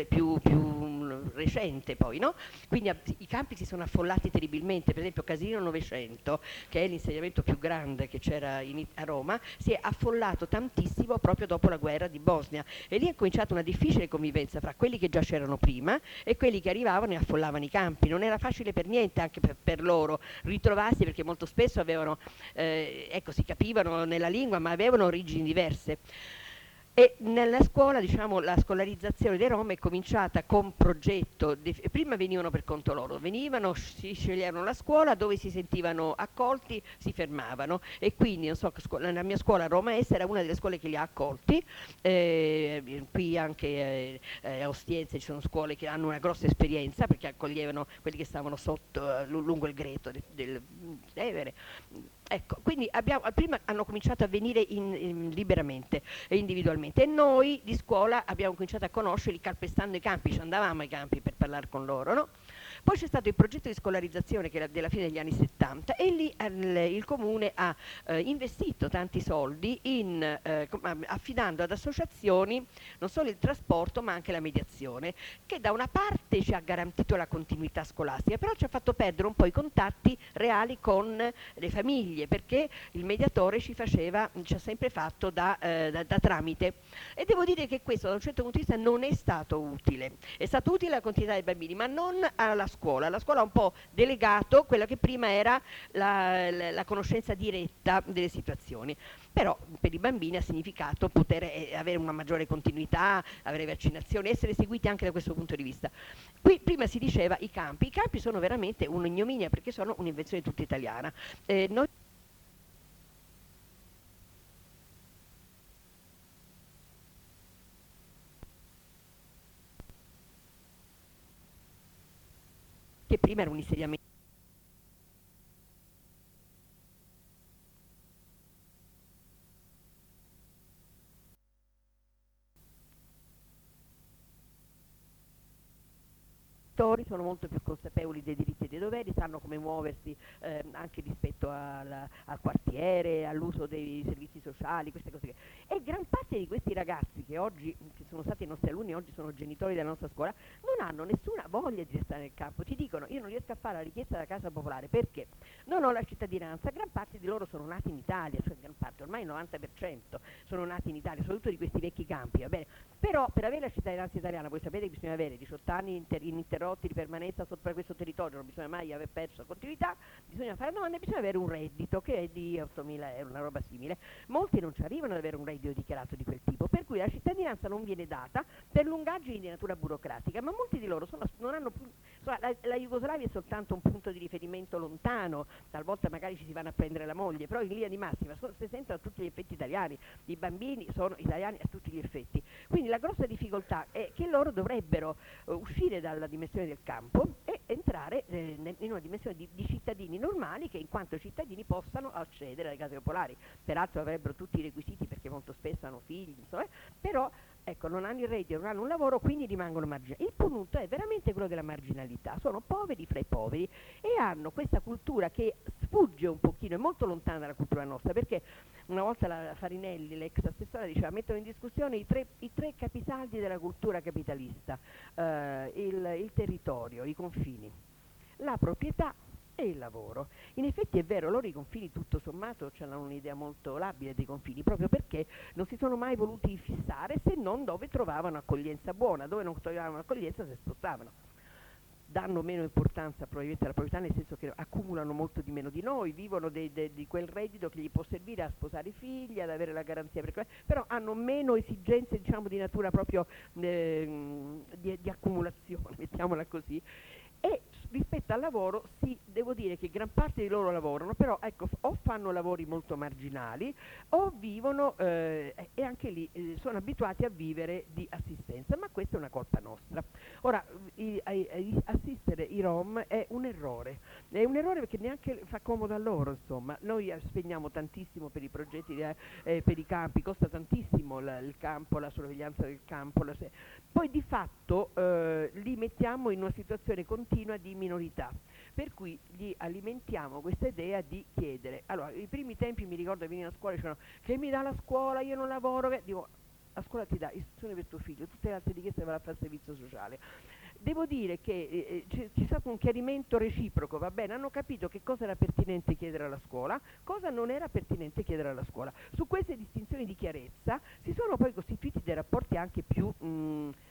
recente poi, no? Quindi i campi si sono affollati terribilmente, per esempio Casilino 900, che è l'insediamento più grande che c'era a Roma, si è affollato tantissimo proprio dopo la guerra di Bosnia e lì è cominciata una difficile convivenza fra quelli che già c'erano prima e quelli che arrivavano e affollavano i campi. Non era facile per niente anche per loro ritrovarsi perché molto spesso avevano, si capivano nella lingua ma avevano origini diverse. E nella scuola, diciamo, la scolarizzazione dei Rom è cominciata con progetto, prima venivano per conto loro, venivano, si sceglievano la scuola dove si sentivano accolti, si fermavano, e quindi non so, la mia scuola Roma Est era una delle scuole che li ha accolti, qui anche a Ostiense ci sono scuole che hanno una grossa esperienza perché accoglievano quelli che stavano sotto, lungo il greto del Tevere. Ecco, quindi prima hanno cominciato a venire liberamente e individualmente, e noi di scuola abbiamo cominciato a conoscerli calpestando i campi, ci andavamo ai campi per parlare con loro, no? Poi c'è stato il progetto di scolarizzazione che era della fine degli anni 70, e lì il comune ha investito tanti soldi affidando ad associazioni non solo il trasporto ma anche la mediazione, che da una parte ci ha garantito la continuità scolastica, però ci ha fatto perdere un po' i contatti reali con le famiglie, perché il mediatore ci ha sempre fatto da tramite, e devo dire che questo da un certo punto di vista non è stato utile. È stato utile alla continuità dei bambini, ma non alla scuola. La scuola ha un po' delegato quella che prima era la conoscenza diretta delle situazioni. Però per i bambini ha significato poter avere una maggiore continuità, avere vaccinazioni, essere seguiti anche da questo punto di vista. Qui prima si diceva i campi sono veramente un'ignominia perché sono un'invenzione tutta italiana. Noi che prima era un insediamento sono molto più consapevoli dei diritti e dei doveri, sanno come muoversi anche rispetto al quartiere, all'uso dei servizi sociali, queste cose. E gran parte di questi ragazzi che oggi che sono stati i nostri alunni, oggi sono genitori della nostra scuola, non hanno nessuna voglia di restare nel campo. Ti dicono: io non riesco a fare la richiesta della casa popolare perché non ho la cittadinanza. Gran parte di loro sono nati in Italia, cioè gran parte, ormai il 90% sono nati in Italia, soprattutto di questi vecchi campi, va bene? Però per avere la cittadinanza italiana voi sapete che bisogna avere 18 anni ininterrotti di permanenza sopra questo territorio, non bisogna mai aver perso la continuità, bisogna fare domande, bisogna avere un reddito che è di 8.000 euro, una roba simile. Molti non ci arrivano ad avere un reddito dichiarato di quel tipo, per cui la cittadinanza non viene data per lungaggini di natura burocratica, ma molti di loro non hanno più, la Jugoslavia è soltanto un punto di riferimento lontano, talvolta magari ci si vanno a prendere la moglie, però in linea di massima si sentono a tutti gli effetti italiani, i bambini sono italiani a tutti gli effetti. Quindi la grossa difficoltà è che loro dovrebbero uscire dalla dimensione del campo e entrare in una dimensione di cittadini normali, che in quanto cittadini possano accedere alle case popolari. Peraltro avrebbero tutti i requisiti perché molto spesso hanno figli, insomma, però ecco, non hanno il reddito, non hanno un lavoro, quindi rimangono marginali. Il punto è veramente quello della marginalità, sono poveri fra i poveri e hanno questa cultura che sfugge un pochino, è molto lontana dalla cultura nostra, perché una volta la Farinelli, l'ex assessora, diceva: mettono in discussione i tre capisaldi della cultura capitalista, il territorio, i confini, la proprietà e il lavoro. In effetti è vero, loro i confini tutto sommato hanno un'idea molto labile dei confini, proprio perché non si sono mai voluti fissare, se non dove trovavano accoglienza buona, dove non trovavano accoglienza si spostavano. Danno meno importanza probabilmente alla proprietà, nel senso che accumulano molto di meno di noi, vivono di quel reddito che gli può servire a sposare i figli, ad avere la garanzia però hanno meno esigenze, diciamo, di natura proprio di accumulazione, mettiamola così. E rispetto al lavoro, sì, devo dire che gran parte di loro lavorano, però ecco, o fanno lavori molto marginali o vivono e anche lì sono abituati a vivere di assistenza, ma questa è una colpa nostra. Ora, assistere i Rom è un errore perché neanche fa comodo a loro, insomma. Noi spendiamo tantissimo per i progetti, per i campi, costa tantissimo il campo, la sorveglianza del campo, poi di fatto li mettiamo in una situazione continua di minorità, per cui gli alimentiamo questa idea di chiedere. Allora, i primi tempi mi ricordo che venivano a scuola e dicevano: che mi dà la scuola, io non lavoro. Dico: la scuola ti dà istruzione per tuo figlio, tutte le altre richieste vanno a fare servizio sociale. Devo dire che c'è stato un chiarimento reciproco, va bene, hanno capito che cosa era pertinente chiedere alla scuola, cosa non era pertinente chiedere alla scuola. Su queste distinzioni di chiarezza si sono poi costituiti dei rapporti anche più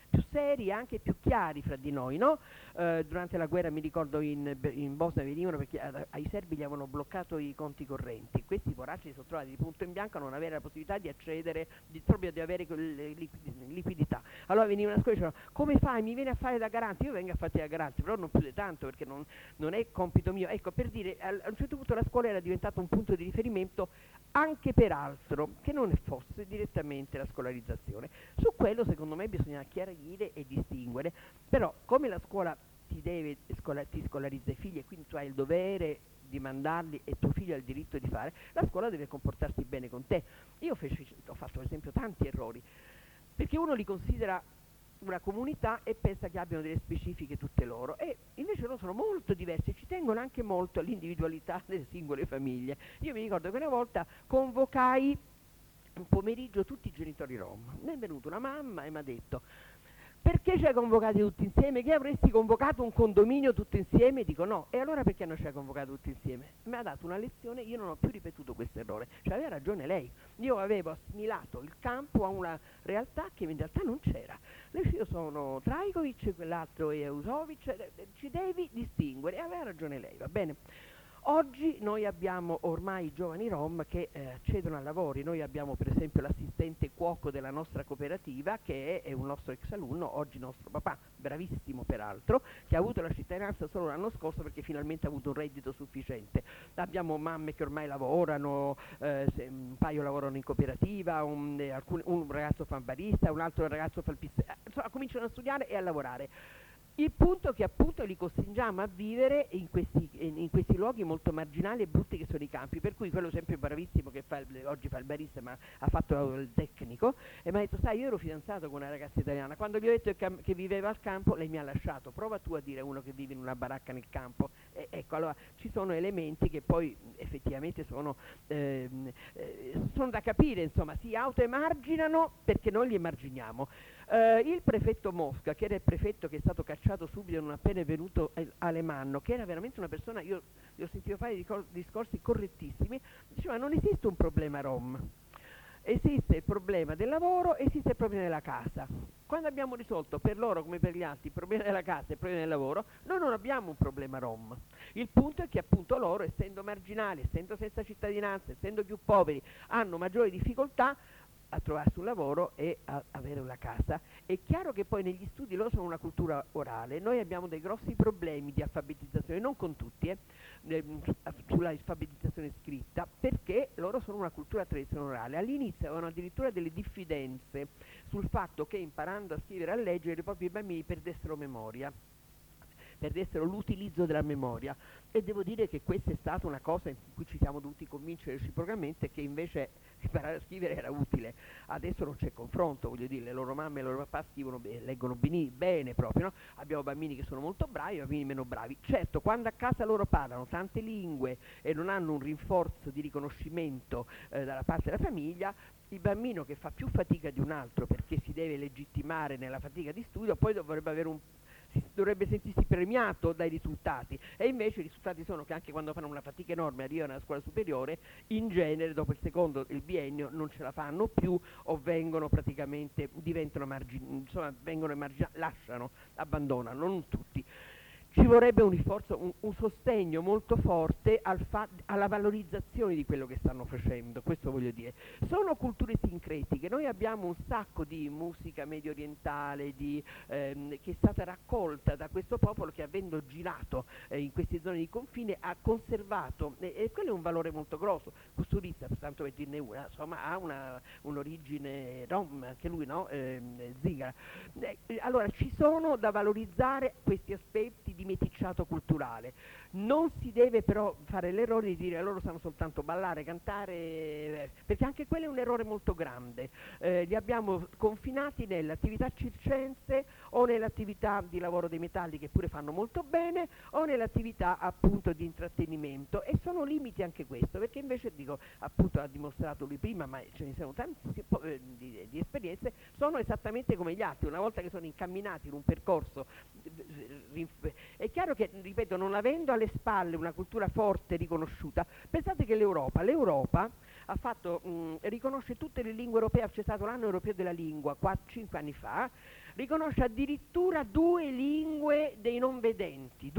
più seri e anche più chiari fra di noi, no? Durante la guerra mi ricordo in Bosnia venivano perché ai serbi gli avevano bloccato i conti correnti, questi poracci si sono trovati di punto in bianco a non avere la possibilità di accedere, proprio di avere liquidità. Allora venivano a scuola e dicevano: come fai, mi vieni a fare da garante? Io vengo a farti da garante, però non più di tanto, perché non è compito mio. Ecco, per dire, a un certo punto la scuola era diventata un punto di riferimento anche per altro, che non fosse direttamente la scolarizzazione. Su quello secondo me bisogna chiarire e distinguere, però come la scuola ti scolarizza i figli e quindi tu hai il dovere di mandarli e tuo figlio ha il diritto di fare, la scuola deve comportarsi bene con te. Io ho fatto per esempio tanti errori, perché uno li considera una comunità e pensa che abbiano delle specifiche tutte loro, e invece loro sono molto diversi, ci tengono anche molto all'individualità delle singole famiglie. Io mi ricordo che una volta convocai un pomeriggio tutti i genitori rom, mi è venuta una mamma e mi ha detto: perché ci hai convocati tutti insieme? Che avresti convocato un condominio tutto insieme? Dico no. E allora perché non ci hai convocato tutti insieme? Mi ha dato una lezione, io non ho più ripetuto questo errore. Cioè aveva ragione lei. Io avevo assimilato il campo a una realtà che in realtà non c'era. Io sono Trajkovic, quell'altro è Eusovic, ci devi distinguere. E aveva ragione lei, va bene? Oggi noi abbiamo ormai i giovani rom che accedono a lavori. Noi abbiamo per esempio l'assistente cuoco della nostra cooperativa, che è un nostro ex alunno, oggi nostro papà, bravissimo peraltro, che ha avuto la cittadinanza solo l'anno scorso perché finalmente ha avuto un reddito sufficiente. Abbiamo mamme che ormai lavorano, un paio lavorano in cooperativa, un ragazzo fa il barista, un altro ragazzo fa il pizzaiolo, insomma cominciano a studiare e a lavorare. Il punto è che appunto li costringiamo a vivere in questi luoghi molto marginali e brutti che sono i campi, per cui quello sempre bravissimo che oggi fa il barista ma ha fatto il tecnico, e mi ha detto: sai, io ero fidanzato con una ragazza italiana, quando gli ho detto che viveva al campo lei mi ha lasciato, prova tu a dire uno che vive in una baracca nel campo. Ecco, allora ci sono elementi che poi effettivamente sono da capire, insomma, si autoemarginano perché noi li emarginiamo. Il prefetto Mosca, che era il prefetto che è stato cacciato subito non appena è venuto Alemanno, che era veramente una persona, io gli ho sentito fare discorsi correttissimi, diceva: non esiste un problema rom, esiste il problema del lavoro, esiste il problema della casa. Quando abbiamo risolto per loro come per gli altri il problema della casa e il problema del lavoro, noi non abbiamo un problema rom. Il punto è che appunto loro, essendo marginali, essendo senza cittadinanza, essendo più poveri, hanno maggiori difficoltà a trovarsi un lavoro e a avere una casa. È chiaro che poi negli studi loro sono una cultura orale, noi abbiamo dei grossi problemi di alfabetizzazione, non con tutti, sulla alfabetizzazione scritta, perché loro sono una cultura tradizionale orale. All'inizio avevano addirittura delle diffidenze sul fatto che imparando a scrivere e a leggere i propri bambini perdessero memoria, perdessero l'utilizzo della memoria, e devo dire che questa è stata una cosa in cui ci siamo dovuti convincere reciprocamente che invece imparare a scrivere era utile. Adesso non c'è confronto, voglio dire, le loro mamme e i loro papà scrivono leggono bene proprio, no? Abbiamo bambini che sono molto bravi, bambini meno bravi. Certo, quando a casa loro parlano tante lingue e non hanno un rinforzo di riconoscimento dalla parte della famiglia, il bambino che fa più fatica di un altro perché si deve legittimare nella fatica di studio, poi dovrebbe sentirsi premiato dai risultati, e invece i risultati sono che anche quando fanno una fatica enorme arrivano alla scuola superiore, in genere dopo il biennio non ce la fanno più o vengono praticamente, lasciano, abbandonano, non tutti. Ci vorrebbe un sostegno molto forte alla valorizzazione di quello che stanno facendo, questo voglio dire. Sono culture sincretiche, noi abbiamo un sacco di musica medio orientale che è stata raccolta da questo popolo che, avendo girato in queste zone di confine, ha conservato, e quello è un valore molto grosso. Kusturica, tanto per dirne una, insomma, ha un'origine rom, anche lui, no? Zingara. Allora ci sono da valorizzare questi aspetti di meticciato culturale. Non si deve però fare l'errore di dire loro sanno soltanto ballare, cantare, perché anche quello è un errore molto grande. Li abbiamo confinati nelle attività circense o nelle attività di lavoro dei metalli, che pure fanno molto bene, o nelle attività appunto di intrattenimento, e sono limiti anche questo, perché invece, dico, appunto ha dimostrato lui prima, ma ce ne sono tantissime di esperienze, sono esattamente come gli altri. Una volta che sono incamminati in un percorso È chiaro che, ripeto, non avendo alle spalle una cultura forte riconosciuta, pensate che l'Europa ha fatto, riconosce tutte le lingue europee, c'è stato l'anno europeo della lingua 5 anni fa, riconosce addirittura 2 lingue dei non vedenti,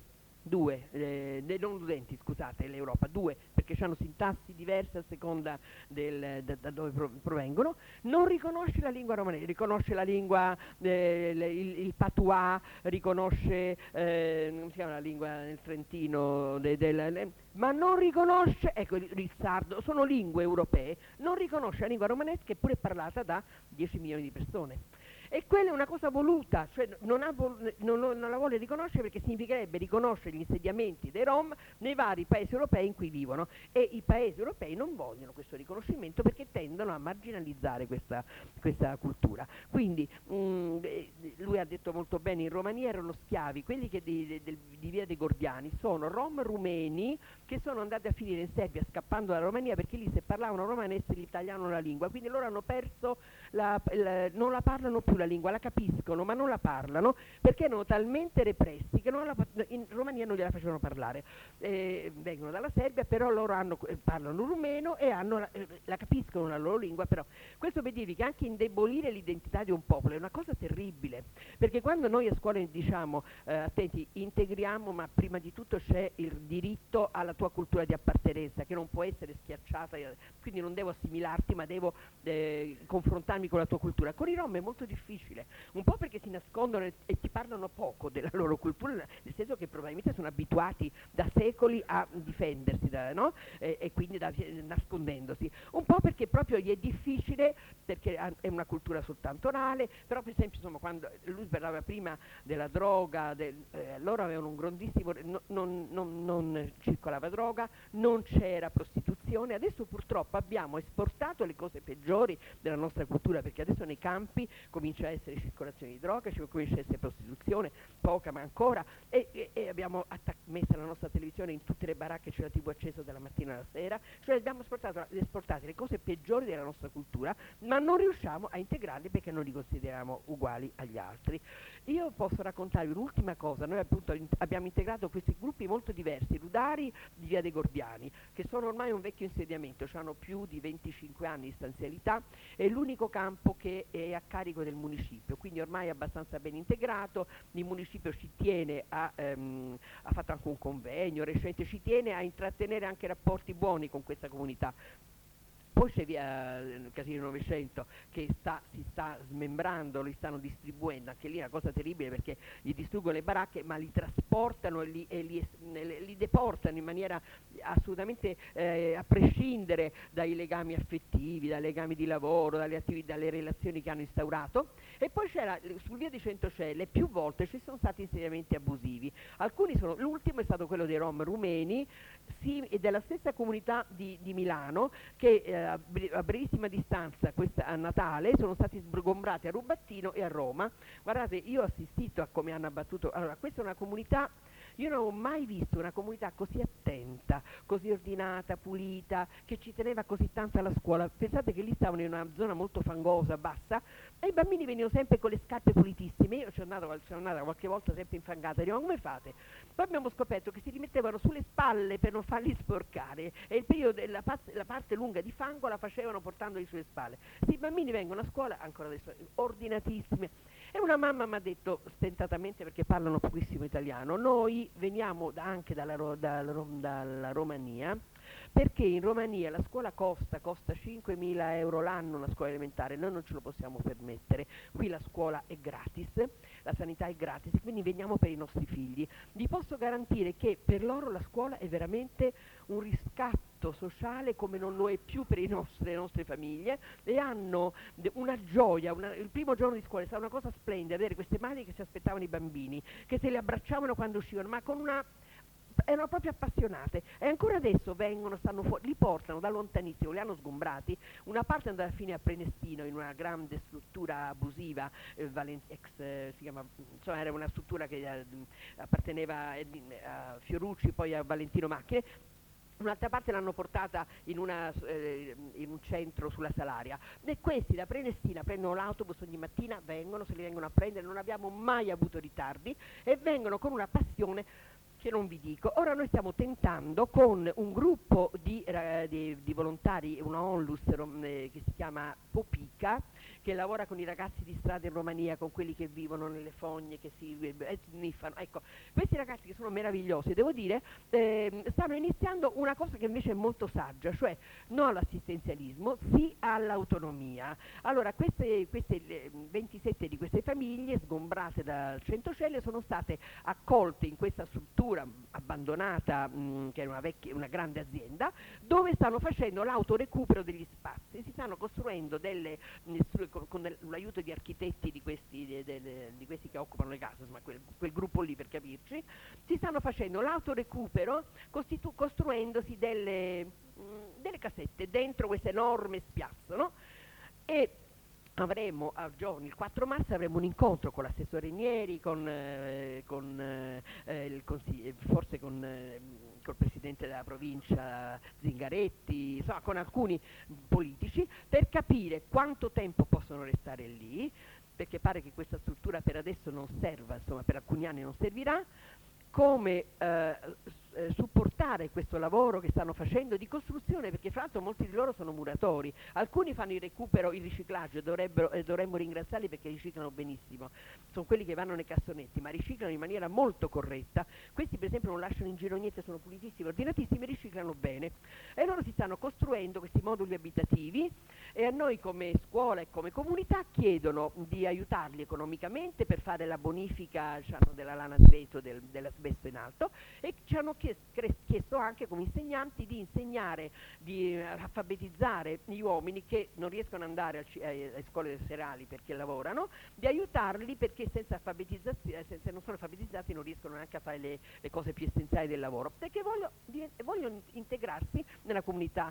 dei non udenti, scusate, l'Europa, 2, perché hanno sintassi diverse a seconda da dove provengono. Non riconosce la lingua romanese, riconosce la lingua, il patois, riconosce, come si chiama la lingua nel Trentino, ma non riconosce, ecco, il sardo, sono lingue europee, non riconosce la lingua romanesca, che pure è parlata da 10 milioni di persone. E quella è una cosa voluta, cioè non la vuole riconoscere perché significherebbe riconoscere gli insediamenti dei Rom nei vari paesi europei in cui vivono, e i paesi europei non vogliono questo riconoscimento perché tendono a marginalizzare questa cultura. Quindi lui ha detto molto bene, in Romania erano schiavi, quelli che di Via dei Gordiani sono rom rumeni che sono andati a finire in Serbia scappando dalla Romania, perché lì se parlavano romanese gli tagliavano la lingua, quindi loro hanno perso non la parlano più la lingua, la capiscono ma non la parlano perché erano talmente repressi che in Romania non gliela facevano parlare. Vengono dalla Serbia, però loro parlano rumeno e la capiscono la loro lingua, però questo per dirvi che anche indebolire l'identità di un popolo è una cosa terribile, perché quando noi a scuola diciamo attenti, integriamo, ma prima di tutto c'è il diritto alla tua cultura di appartenenza che non può essere schiacciata, quindi non devo assimilarti ma devo confrontarmi con la tua cultura. Con i Rom è molto difficile, un po' perché si nascondono e ti parlano poco della loro cultura, nel senso che probabilmente sono abituati da secoli a difendersi, no? E quindi nascondendosi, un po' perché proprio gli è difficile, perché è una cultura soltanto orale. Però per esempio, insomma, quando lui parlava prima della droga, loro avevano un grandissimo, non circolava droga, non c'era prostituzione. Adesso purtroppo abbiamo esportato le cose peggiori della nostra cultura, perché adesso nei campi comincia a essere circolazione di droga, comincia a essere prostituzione, poca ma ancora, e abbiamo messo la nostra televisione in tutte le baracche, c'è la TV accesa dalla mattina alla sera, cioè abbiamo esportato le cose peggiori della nostra cultura, ma non riusciamo a integrarli perché non li consideriamo uguali agli altri. Io posso raccontarvi un'ultima cosa: noi appunto abbiamo integrato questi gruppi molto diversi, Rudari di Via dei Gordiani, che sono ormai un vecchio insediamento, hanno più di 25 anni di stanzialità, è l'unico campo che è a carico del municipio, quindi ormai è abbastanza ben integrato. Il municipio ci tiene ha fatto anche un convegno recente, ci tiene a intrattenere anche rapporti buoni con questa comunità. Poi c'è via Casino 900 che si sta smembrando, li stanno distribuendo, anche lì è una cosa terribile perché gli distruggono le baracche ma li trasportano e li deportano in maniera assolutamente a prescindere dai legami affettivi, dai legami di lavoro, dalle relazioni che hanno instaurato. E poi c'era su via di Centocelle più volte ci sono stati insediamenti abusivi, l'ultimo è stato quello dei Rom rumeni, e della stessa comunità di Milano, che a brevissima distanza a Natale sono stati sgombrati a Rubattino e a Roma. Guardate, io ho assistito a come hanno abbattuto. Allora, questa è una comunità, io non ho mai visto una comunità così attenta, così ordinata, pulita, che ci teneva così tanto alla scuola. Pensate che lì stavano in una zona molto fangosa, bassa, e i bambini venivano sempre con le scarpe pulitissime. Io ci sono andata qualche volta sempre infangata, dicevo: come fate? Poi abbiamo scoperto che si rimettevano sulle spalle per non farli sporcare, e il periodo la parte lunga di fango la facevano portandoli sulle spalle. I bambini vengono a scuola ancora adesso ordinatissimi. E una mamma mi ha detto stentatamente, perché parlano pochissimo italiano: noi veniamo anche dalla Romania, perché in Romania la scuola costa 5.000 euro l'anno, una scuola elementare, noi non ce lo possiamo permettere, qui la scuola è gratis, la sanità è gratis, quindi veniamo per i nostri figli. Vi posso garantire che per loro la scuola è veramente un riscatto sociale come non lo è più per le nostre famiglie, e hanno una gioia, il primo giorno di scuola è stata una cosa splendida, vedere queste madri che si aspettavano i bambini, che se li abbracciavano quando uscivano, ma erano proprio appassionate, e ancora adesso stanno fuori, li portano da lontanissimo, li hanno sgombrati. Una parte è andata a finire a Prenestino in una grande struttura abusiva, si chiama, insomma era una struttura che apparteneva a Fiorucci, poi a Valentino Macchine. un'altra parte l'hanno portata in un centro sulla Salaria, e questi da Prenestina prendono l'autobus ogni mattina, vengono, se li vengono a prendere, non abbiamo mai avuto ritardi e vengono con una passione che non vi dico. Ora noi stiamo tentando con un gruppo di volontari, una onlus che si chiama Popica, che lavora con i ragazzi di strada in Romania, con quelli che vivono nelle fogne, che si sniffano. Ecco, questi ragazzi che sono meravigliosi, devo dire, stanno iniziando una cosa che invece è molto saggia, cioè no all'assistenzialismo, sì all'autonomia. Allora, queste 27 di queste famiglie sgombrate dal Centocelle sono state accolte in questa struttura abbandonata, che era una grande azienda, dove stanno facendo l'autorecupero degli spazi. Si stanno costruendo con l'aiuto di architetti di questi che occupano le case, insomma quel gruppo lì, per capirci, si stanno facendo l'autorecupero costruendosi delle casette dentro questo enorme spiazzo, no? E avremo a giorni, il 4 marzo avremo un incontro con l'assessore Nieri, forse col presidente della provincia Zingaretti, insomma con alcuni politici, per capire quanto tempo possono restare lì, perché pare che questa struttura per adesso non serva, insomma per alcuni anni non servirà, come supportare questo lavoro che stanno facendo di costruzione, perché fra l'altro molti di loro sono muratori, alcuni fanno il recupero, il riciclaggio, dovremmo ringraziarli perché riciclano benissimo, sono quelli che vanno nei cassonetti, ma riciclano in maniera molto corretta. Questi per esempio non lasciano in giro niente, sono pulitissimi, ordinatissimi, riciclano bene, e loro si stanno costruendo questi moduli abitativi e a noi come scuola e come comunità chiedono di aiutarli economicamente per fare la bonifica, della lana di vetro, dell'asbesto in alto, e ci hanno chiesto anche come insegnanti di insegnare, di alfabetizzare gli uomini che non riescono ad andare alle scuole serali perché lavorano, di aiutarli perché senza non sono alfabetizzati non riescono neanche a fare le cose più essenziali del lavoro, perché vogliono integrarsi nella comunità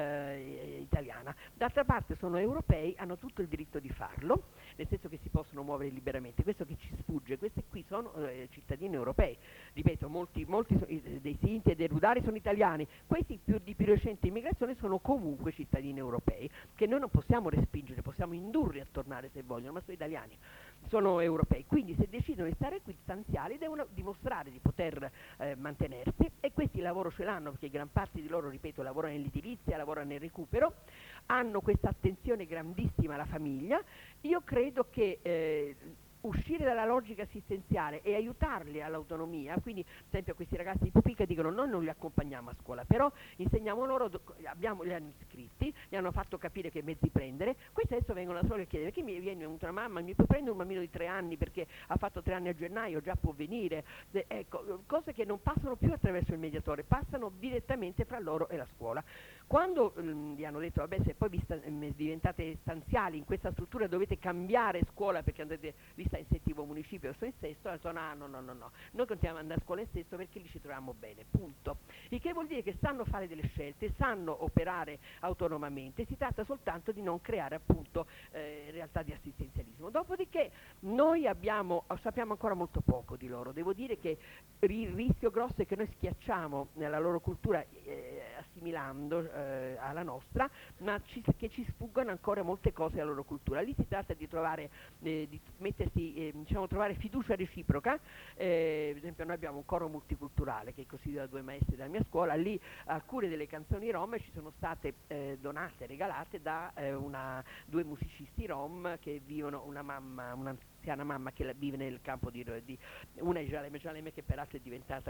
italiana. D'altra parte sono europei, hanno tutto il diritto di farlo, nel senso che si possono muovere liberamente. Questo che ci sfugge, questi qui sono cittadini europei, ripeto, molti dei Sinti e dei Rudari sono italiani, questi di più recente immigrazione sono comunque cittadini europei, che noi non possiamo respingere, possiamo indurli a tornare se vogliono, ma sono italiani, sono europei, quindi se decidono di stare qui stanziali devono dimostrare di poter mantenersi, e questi il lavoro ce l'hanno, perché gran parte di loro, ripeto, lavorano nell'edilizia, lavorano nel recupero, hanno questa attenzione grandissima alla famiglia. Io credo che uscire dalla logica assistenziale e aiutarli all'autonomia, quindi ad esempio questi ragazzi di Pupica dicono noi non li accompagniamo a scuola, però insegniamo loro, li hanno iscritti, gli hanno fatto capire che mezzi prendere, questi adesso vengono da soli a chiedere, perché mi viene una mamma, mi puoi prendere un bambino di 3 anni perché ha fatto 3 anni a gennaio, già può venire, ecco, cose che non passano più attraverso il mediatore, passano direttamente fra loro e la scuola. Quando gli hanno detto vabbè, se poi diventate stanziali in questa struttura dovete cambiare scuola perché andate vista in settivo municipio, io sto in sesto, hanno detto no, noi continuiamo ad andare a scuola in sesto perché lì ci troviamo bene, punto. Il che vuol dire che sanno fare delle scelte, sanno operare autonomamente, si tratta soltanto di non creare appunto realtà di assistenzialismo. Dopodiché noi sappiamo ancora molto poco di loro, devo dire che il rischio grosso è che noi schiacciamo nella loro cultura assimilando alla nostra, ma che ci sfuggono ancora molte cose alla loro cultura. Lì si tratta di trovare, di mettersi, trovare fiducia reciproca. Per esempio noi abbiamo un coro multiculturale che è costituito da 2 maestri della mia scuola, lì alcune delle canzoni rom ci sono state donate, regalate da 2 musicisti rom che vivono, un'anziana mamma che vive nel campo di una è Jaleme, che peraltro è diventata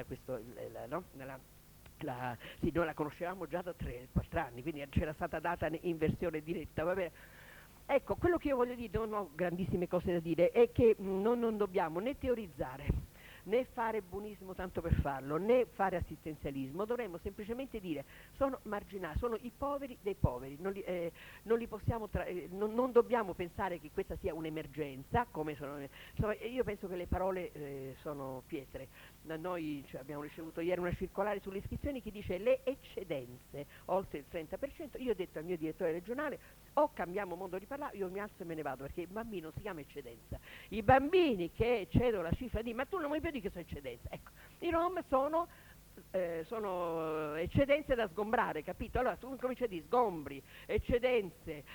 sì, noi la conoscevamo già da 3-4 anni, quindi c'era stata data in versione diretta, va bene. Ecco, quello che io voglio dire, non ho grandissime cose da dire, è che non dobbiamo né teorizzare, né fare buonismo tanto per farlo, né fare assistenzialismo, dovremmo semplicemente dire sono marginali, sono i poveri dei poveri, non li possiamo non dobbiamo pensare che questa sia un'emergenza, come insomma, io penso che le parole sono pietre. Noi abbiamo ricevuto ieri una circolare sulle iscrizioni che dice le eccedenze oltre il 30%, io ho detto al mio direttore regionale o cambiamo modo di parlare, io mi alzo e me ne vado, perché il bambino si chiama eccedenza, i bambini che eccedono la cifra di, ma tu non mi puoi dire che sono eccedenza, ecco, i rom sono sono eccedenze da sgombrare, capito? Allora tu cominci a dire sgombri, eccedenze,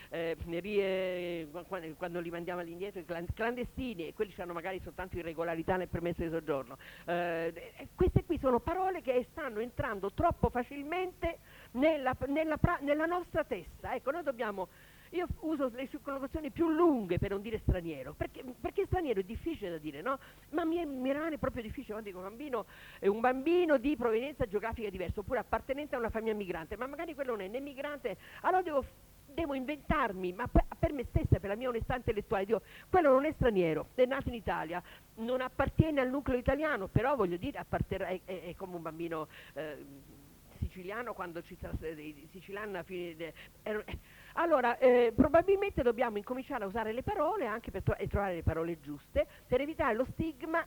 quando li mandiamo all'indietro, clandestini, e quelli hanno magari soltanto irregolarità nel permesso di soggiorno. Queste qui sono parole che stanno entrando troppo facilmente nella nostra testa. Ecco, noi dobbiamo... Io uso le circonlocuzioni più lunghe per non dire straniero, perché straniero è difficile da dire, no? Ma mi rimane proprio difficile quando dico bambino, è un bambino di provenienza geografica diversa, oppure appartenente a una famiglia migrante, ma magari quello non è né migrante, allora devo inventarmi, ma per me stessa, per la mia onestà intellettuale, dico, quello non è straniero, è nato in Italia, non appartiene al nucleo italiano, però voglio dire, è come un bambino... siciliano quando siciliana allora probabilmente dobbiamo incominciare a usare le parole anche e trovare le parole giuste per evitare lo stigma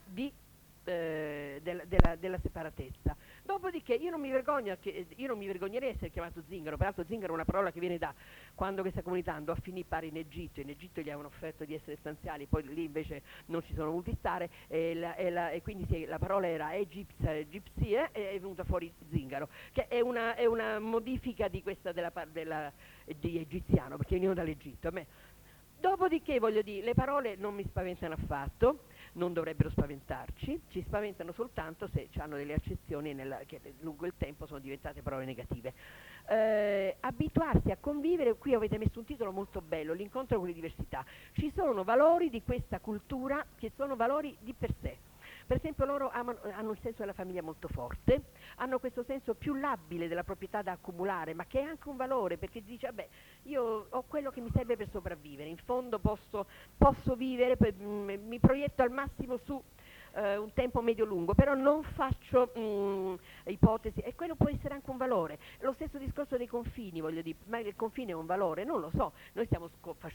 della separatezza. Dopodiché io non mi vergognerei di essere chiamato zingaro, peraltro zingaro è una parola che viene da quando questa comunità andò a finire pari in Egitto gli avevano offerto di essere stanziali, poi lì invece non ci sono voluti stare e quindi la parola era gypsy è venuta fuori zingaro, che è una modifica di questa di egiziano, perché venivo dall'Egitto. Dopodiché voglio dire, le parole non mi spaventano affatto, non dovrebbero spaventarci, ci spaventano soltanto se hanno delle accezioni che lungo il tempo sono diventate parole negative. Abituarsi a convivere, qui avete messo un titolo molto bello, l'incontro con le diversità. Ci sono valori di questa cultura che sono valori di per sé. Per esempio loro hanno il senso della famiglia molto forte, hanno questo senso più labile della proprietà da accumulare, ma che è anche un valore, perché dice, vabbè, io ho quello che mi serve per sopravvivere, in fondo posso vivere, mi proietto al massimo su un tempo medio-lungo, però non faccio ipotesi, e quello può essere anche un valore. Lo stesso discorso dei confini, voglio dire, ma il confine è un valore? Non lo so, noi stiamo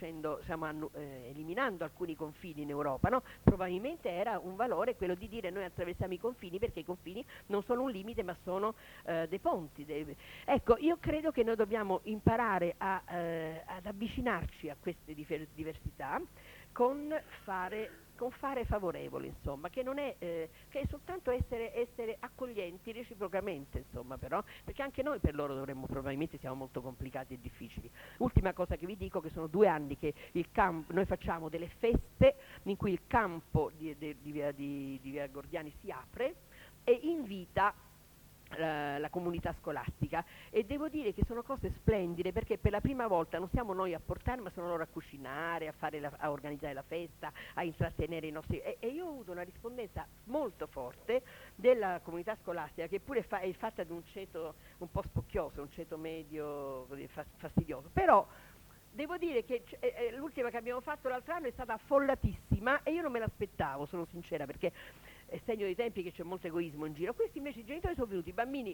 eliminando alcuni confini in Europa, no? Probabilmente era un valore quello di dire noi attraversiamo i confini perché i confini non sono un limite ma sono dei ponti. Ecco, io credo che noi dobbiamo imparare ad avvicinarci a queste diversità con fare favorevole, insomma, che non è che è soltanto essere accoglienti reciprocamente, insomma, però, perché anche noi per loro probabilmente siamo molto complicati e difficili. Ultima cosa che vi dico, che sono 2 anni che noi facciamo delle feste in cui il campo di Via Gordiani si apre e invita la comunità scolastica, e devo dire che sono cose splendide, perché per la prima volta non siamo noi a portare, ma sono loro a cucinare, a organizzare la festa, a intrattenere i nostri... E io ho avuto una rispondenza molto forte della comunità scolastica, che pure è fatta di un ceto un po' spocchioso, un ceto medio fastidioso, però devo dire che l'ultima che abbiamo fatto l'altro anno è stata affollatissima e io non me l'aspettavo, sono sincera, perché è segno dei tempi che c'è molto egoismo in giro. Questi invece i genitori sono venuti, i bambini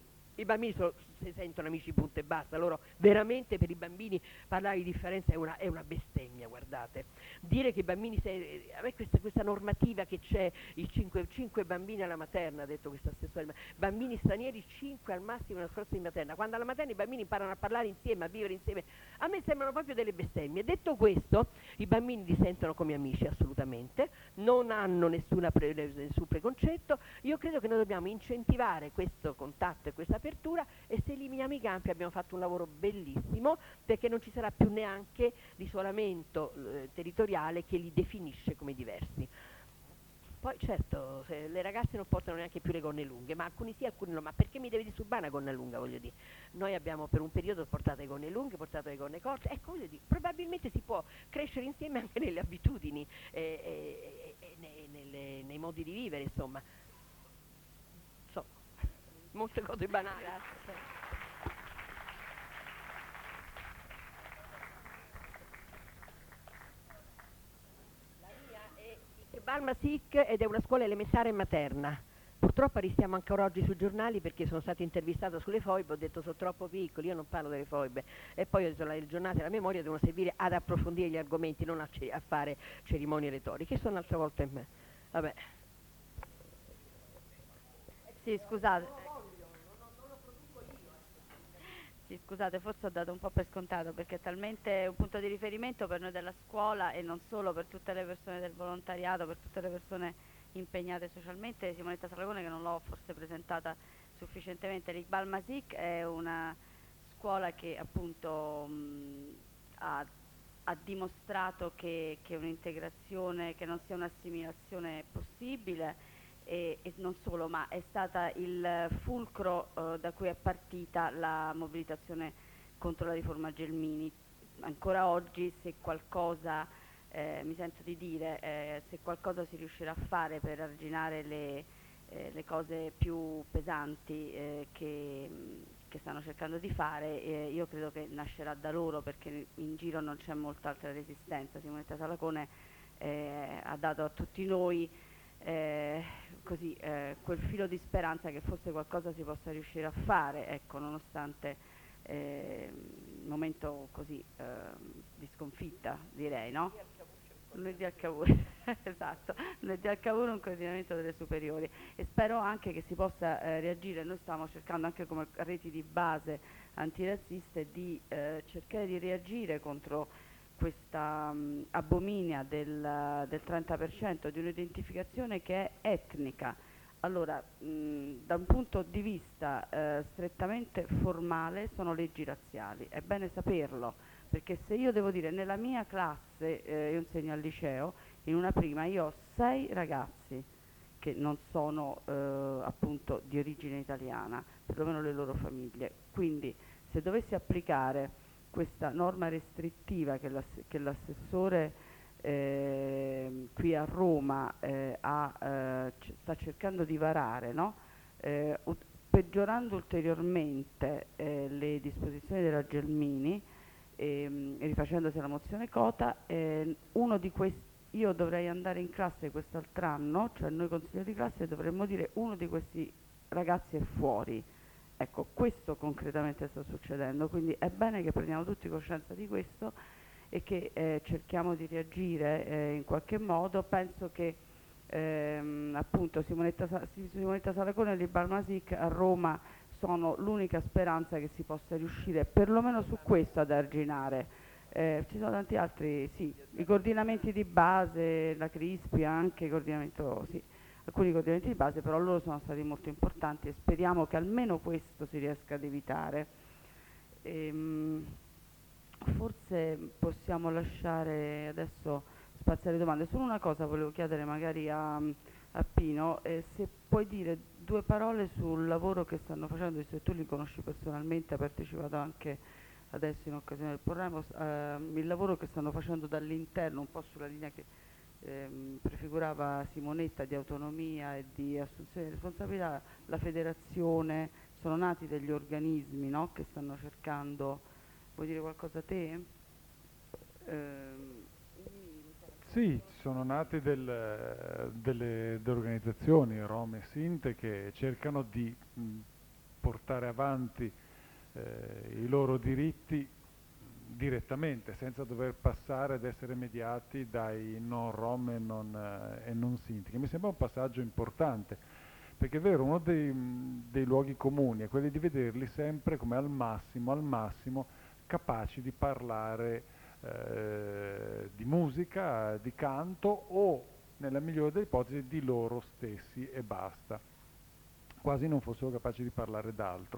si sentono amici punto e basta, loro veramente per i bambini parlare di differenza è una bestemmia, guardate. Dire che i bambini, a me questa normativa che c'è, i 5 bambini alla materna, ha detto questa stessa bambini stranieri 5 al massimo nella scorsa di materna, quando alla materna i bambini imparano a parlare insieme, a vivere insieme, a me sembrano proprio delle bestemmie. Detto questo, i bambini li sentono come amici assolutamente, non hanno nessun preconcetto. Io credo che noi dobbiamo incentivare questo contatto e questa apertura, e se eliminiamo i campi abbiamo fatto un lavoro bellissimo, perché non ci sarà più neanche l'isolamento territoriale che li definisce come diversi. Poi certo, le ragazze non portano neanche più le gonne lunghe, ma alcuni sì, alcuni no, ma perché mi deve disturbare una gonna lunga, voglio dire. Noi abbiamo per un periodo portato le gonne lunghe, portato le gonne corte, ecco, voglio dire, probabilmente si può crescere insieme anche nelle abitudini e nei modi di vivere, insomma. So, molte cose banali. Balma Sic ed è una scuola elementare e materna. Purtroppo restiamo ancora oggi sui giornali perché sono stata intervistata sulle foibe, ho detto sono troppo piccoli, io non parlo delle foibe, e poi ho detto le giornate della memoria devono servire ad approfondire gli argomenti, non a fare cerimonie retoriche. Sono un'altra volta in me. Vabbè. Sì, scusate. Sì, scusate, forse ho dato un po' per scontato, perché è talmente un punto di riferimento per noi della scuola e non solo, per tutte le persone del volontariato, per tutte le persone impegnate socialmente. Simonetta Salagone, che non l'ho forse presentata sufficientemente. L'Iqbal Masik è una scuola che appunto ha dimostrato che un'integrazione, che non sia un'assimilazione possibile, e non solo, ma è stata il fulcro da cui è partita la mobilitazione contro la riforma Gelmini. Ancora oggi, se qualcosa, mi sento di dire, se qualcosa si riuscirà a fare per arginare le cose più pesanti che stanno cercando di fare, io credo che nascerà da loro, perché in giro non c'è molta altra resistenza. Simonetta Salacone ha dato a tutti noi quel filo di speranza che forse qualcosa si possa riuscire a fare, ecco, nonostante il momento così di sconfitta, direi, no? Lunedì al Cavour, esatto, lunedì al Cavour un coordinamento delle superiori, e spero anche che si possa reagire. Noi stiamo cercando anche come reti di base antirazziste di cercare di reagire contro questa abominia del 30%, di un'identificazione che è etnica. Allora, da un punto di vista strettamente formale sono leggi razziali, è bene saperlo, perché se io devo dire nella mia classe, io insegno al liceo, in una prima io ho 6 ragazzi che non sono appunto di origine italiana, perlomeno le loro famiglie. Quindi se dovessi applicare questa norma restrittiva che l'assessore qui a Roma sta cercando di varare, no? Peggiorando ulteriormente le disposizioni della Gelmini, rifacendosi alla mozione Cota, uno di questi, io dovrei andare in classe quest'altro anno, cioè noi consiglieri di classe dovremmo dire uno di questi ragazzi è fuori. Ecco, questo concretamente sta succedendo, quindi è bene che prendiamo tutti coscienza di questo e che cerchiamo di reagire in qualche modo. Penso che appunto Simonetta Salacone e l'Iqbal Masik a Roma sono l'unica speranza che si possa riuscire perlomeno su questo ad arginare. Ci sono tanti altri, sì, i coordinamenti di base, la CRISPI anche, alcuni coordinamenti di base, però loro sono stati molto importanti e speriamo che almeno questo si riesca ad evitare. Forse possiamo lasciare adesso spazio alle domande. Solo una cosa volevo chiedere magari a Pino, se puoi dire 2 parole sul lavoro che stanno facendo, visto che tu li conosci personalmente, hai partecipato anche adesso in occasione del Porremos, il lavoro che stanno facendo dall'interno, un po' sulla linea che prefigurava Simonetta, di autonomia e di assunzione di responsabilità. La federazione, sono nati degli organismi, no, che stanno cercando. Vuoi dire qualcosa a te? Sì, sono nate delle organizzazioni, Rom e Sinte, che cercano di portare avanti i loro diritti direttamente, senza dover passare ad essere mediati dai non Rom e non Sinti, che mi sembra un passaggio importante, perché è vero, uno dei luoghi comuni è quello di vederli sempre come al massimo capaci di parlare di musica, di canto o, nella migliore delle ipotesi, di loro stessi e basta, quasi non fossero capaci di parlare d'altro.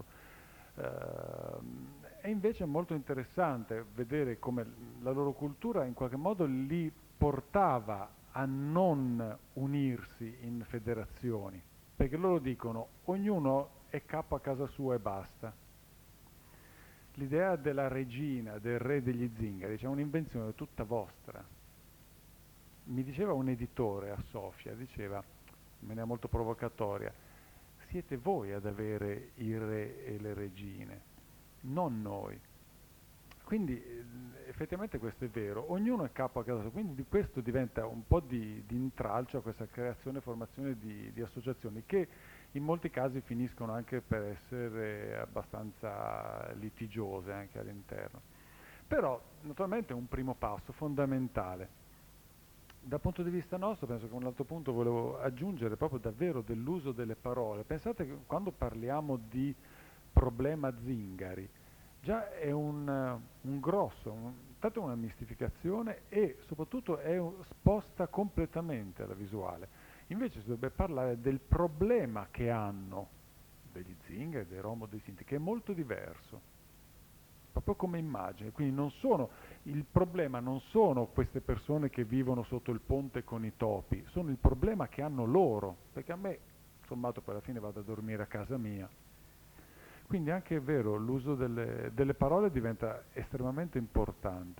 E invece è molto interessante vedere come la loro cultura in qualche modo li portava a non unirsi in federazioni, perché loro dicono ognuno è capo a casa sua e basta. L'idea della regina, del re degli zingari, è un'invenzione tutta vostra. Mi diceva un editore a Sofia, diceva, in maniera molto provocatoria, siete voi ad avere i re e le regine, non noi. Quindi effettivamente questo è vero, ognuno è capo a casa sua, quindi di questo diventa un po' di intralcio a questa creazione e formazione di associazioni che in molti casi finiscono anche per essere abbastanza litigiose anche all'interno. Però naturalmente è un primo passo fondamentale. Dal punto di vista nostro, penso che un altro punto volevo aggiungere proprio davvero dell'uso delle parole. Pensate che quando parliamo di problema zingari, già è un grosso, tanto una mistificazione e soprattutto sposta completamente alla visuale. Invece si dovrebbe parlare del problema che hanno, degli zingari, dei rom o dei sinti, che è molto diverso, proprio come immagine. Quindi non sono, il problema non sono queste persone che vivono sotto il ponte con i topi, sono il problema che hanno loro, perché a me, sommato, poi alla fine vado a dormire a casa mia. Quindi anche è vero, l'uso delle parole diventa estremamente importante.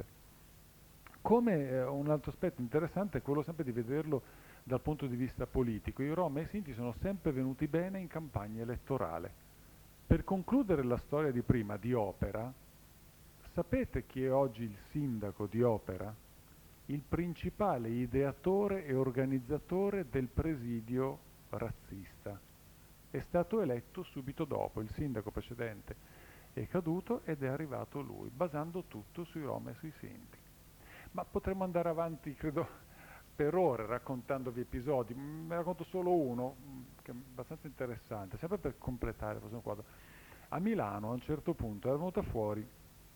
Come un altro aspetto interessante è quello sempre di vederlo dal punto di vista politico. I rom e i sinti sono sempre venuti bene in campagna elettorale. Per concludere la storia di prima di Opera, sapete chi è oggi il sindaco di Opera? Il principale ideatore e organizzatore del presidio razzista. È stato eletto subito dopo, il sindaco precedente è caduto ed è arrivato lui, basando tutto sui rom e sui sinti. Ma potremmo andare avanti, credo, per ore raccontandovi episodi. Ne racconto solo uno, che è abbastanza interessante, sempre per completare questo quadro. A Milano, a un certo punto, era venuta fuori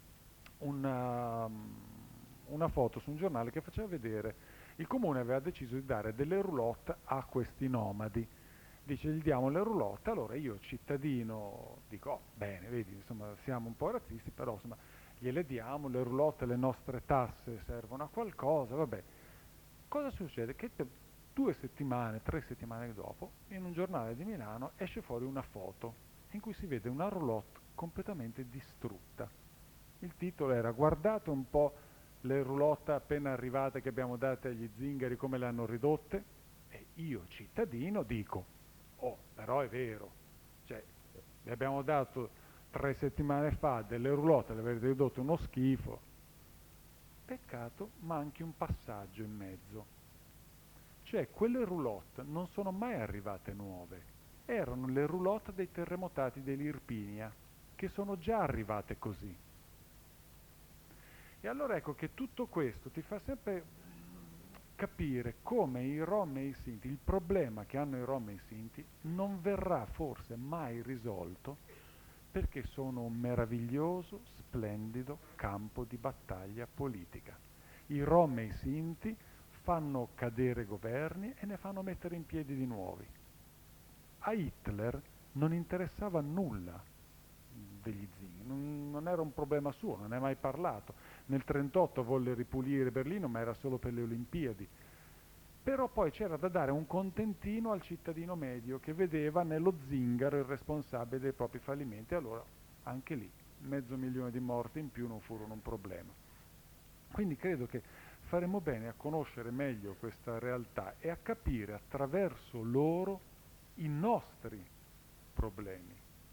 una foto su un giornale che faceva vedere il comune aveva deciso di dare delle roulotte a questi nomadi. Dice, gli diamo le roulotte, allora io cittadino dico, oh, bene, vedi, insomma, siamo un po' razzisti, però insomma, gliele diamo, le roulotte, le nostre tasse servono a qualcosa, vabbè. Cosa succede? Che 2 settimane, 3 settimane dopo, in un giornale di Milano esce fuori una foto in cui si vede una roulotte completamente distrutta. Il titolo era guardate un po' le roulotte appena arrivate che abbiamo date agli zingari, come le hanno ridotte, e io cittadino dico, oh, però è vero, cioè, le abbiamo dato 3 settimane fa delle roulotte, le avete ridotto uno schifo. Peccato manchi un passaggio in mezzo. Cioè, quelle roulotte non sono mai arrivate nuove, erano le roulotte dei terremotati dell'Irpinia, che sono già arrivate così. E allora ecco che tutto questo ti fa sempre capire come i rom e i sinti, il problema che hanno i rom e i sinti non verrà forse mai risolto perché sono un meraviglioso, splendido campo di battaglia politica. I rom e i sinti fanno cadere governi e ne fanno mettere in piedi di nuovi. A Hitler non interessava nulla degli zingari, non era un problema suo, non ne ha mai parlato. Nel 1938 volle ripulire Berlino, ma era solo per le Olimpiadi. Però poi c'era da dare un contentino al cittadino medio che vedeva nello zingaro il responsabile dei propri fallimenti. Allora, anche lì, 500.000 di morti in più non furono un problema. Quindi credo che faremo bene a conoscere meglio questa realtà e a capire attraverso loro i nostri problemi.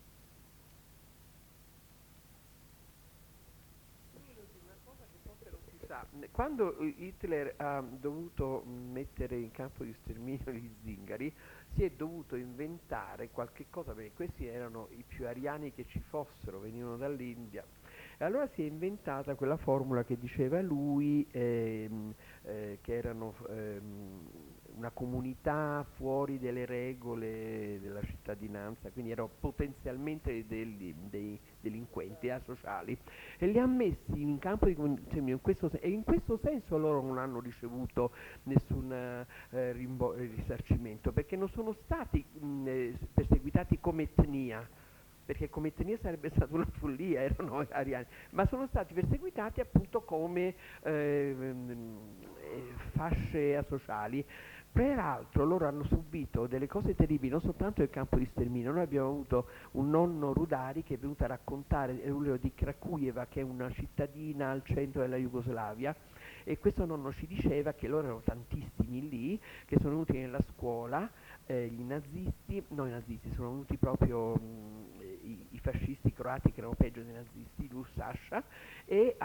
Quando Hitler ha dovuto mettere in campo di sterminio gli zingari, si è dovuto inventare qualche cosa, perché questi erano i più ariani che ci fossero, venivano dall'India. E allora si è inventata quella formula che diceva lui, che erano una comunità fuori delle regole della cittadinanza, quindi erano potenzialmente dei delinquenti asociali, e li ha messi in campo di sterminio e in questo senso loro non hanno ricevuto nessun risarcimento, perché non sono stati perseguitati come etnia, perché come etnia sarebbe stata una follia, erano ariani, ma sono stati perseguitati appunto come fasce asociali. Peraltro loro hanno subito delle cose terribili, non soltanto nel campo di sterminio. Noi abbiamo avuto un nonno Rudari che è venuto a raccontare quello di Krakujeva, che è una cittadina al centro della Jugoslavia, e questo nonno ci diceva che loro erano tantissimi lì, che sono venuti nella scuola, i nazisti sono venuti proprio i fascisti croati, che erano peggio dei nazisti, l'Ustascia, e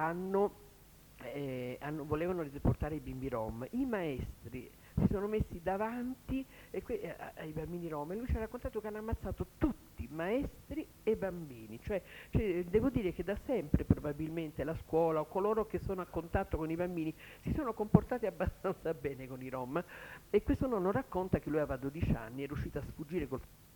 volevano riportare i bimbi rom. I maestri si sono messi davanti ai bambini rom, e lui ci ha raccontato che hanno ammazzato tutti, maestri e bambini. Cioè, devo dire che da sempre probabilmente la scuola o coloro che sono a contatto con i bambini si sono comportati abbastanza bene con i rom, e questo nonno racconta che lui aveva 12 anni, è riuscito a sfuggire col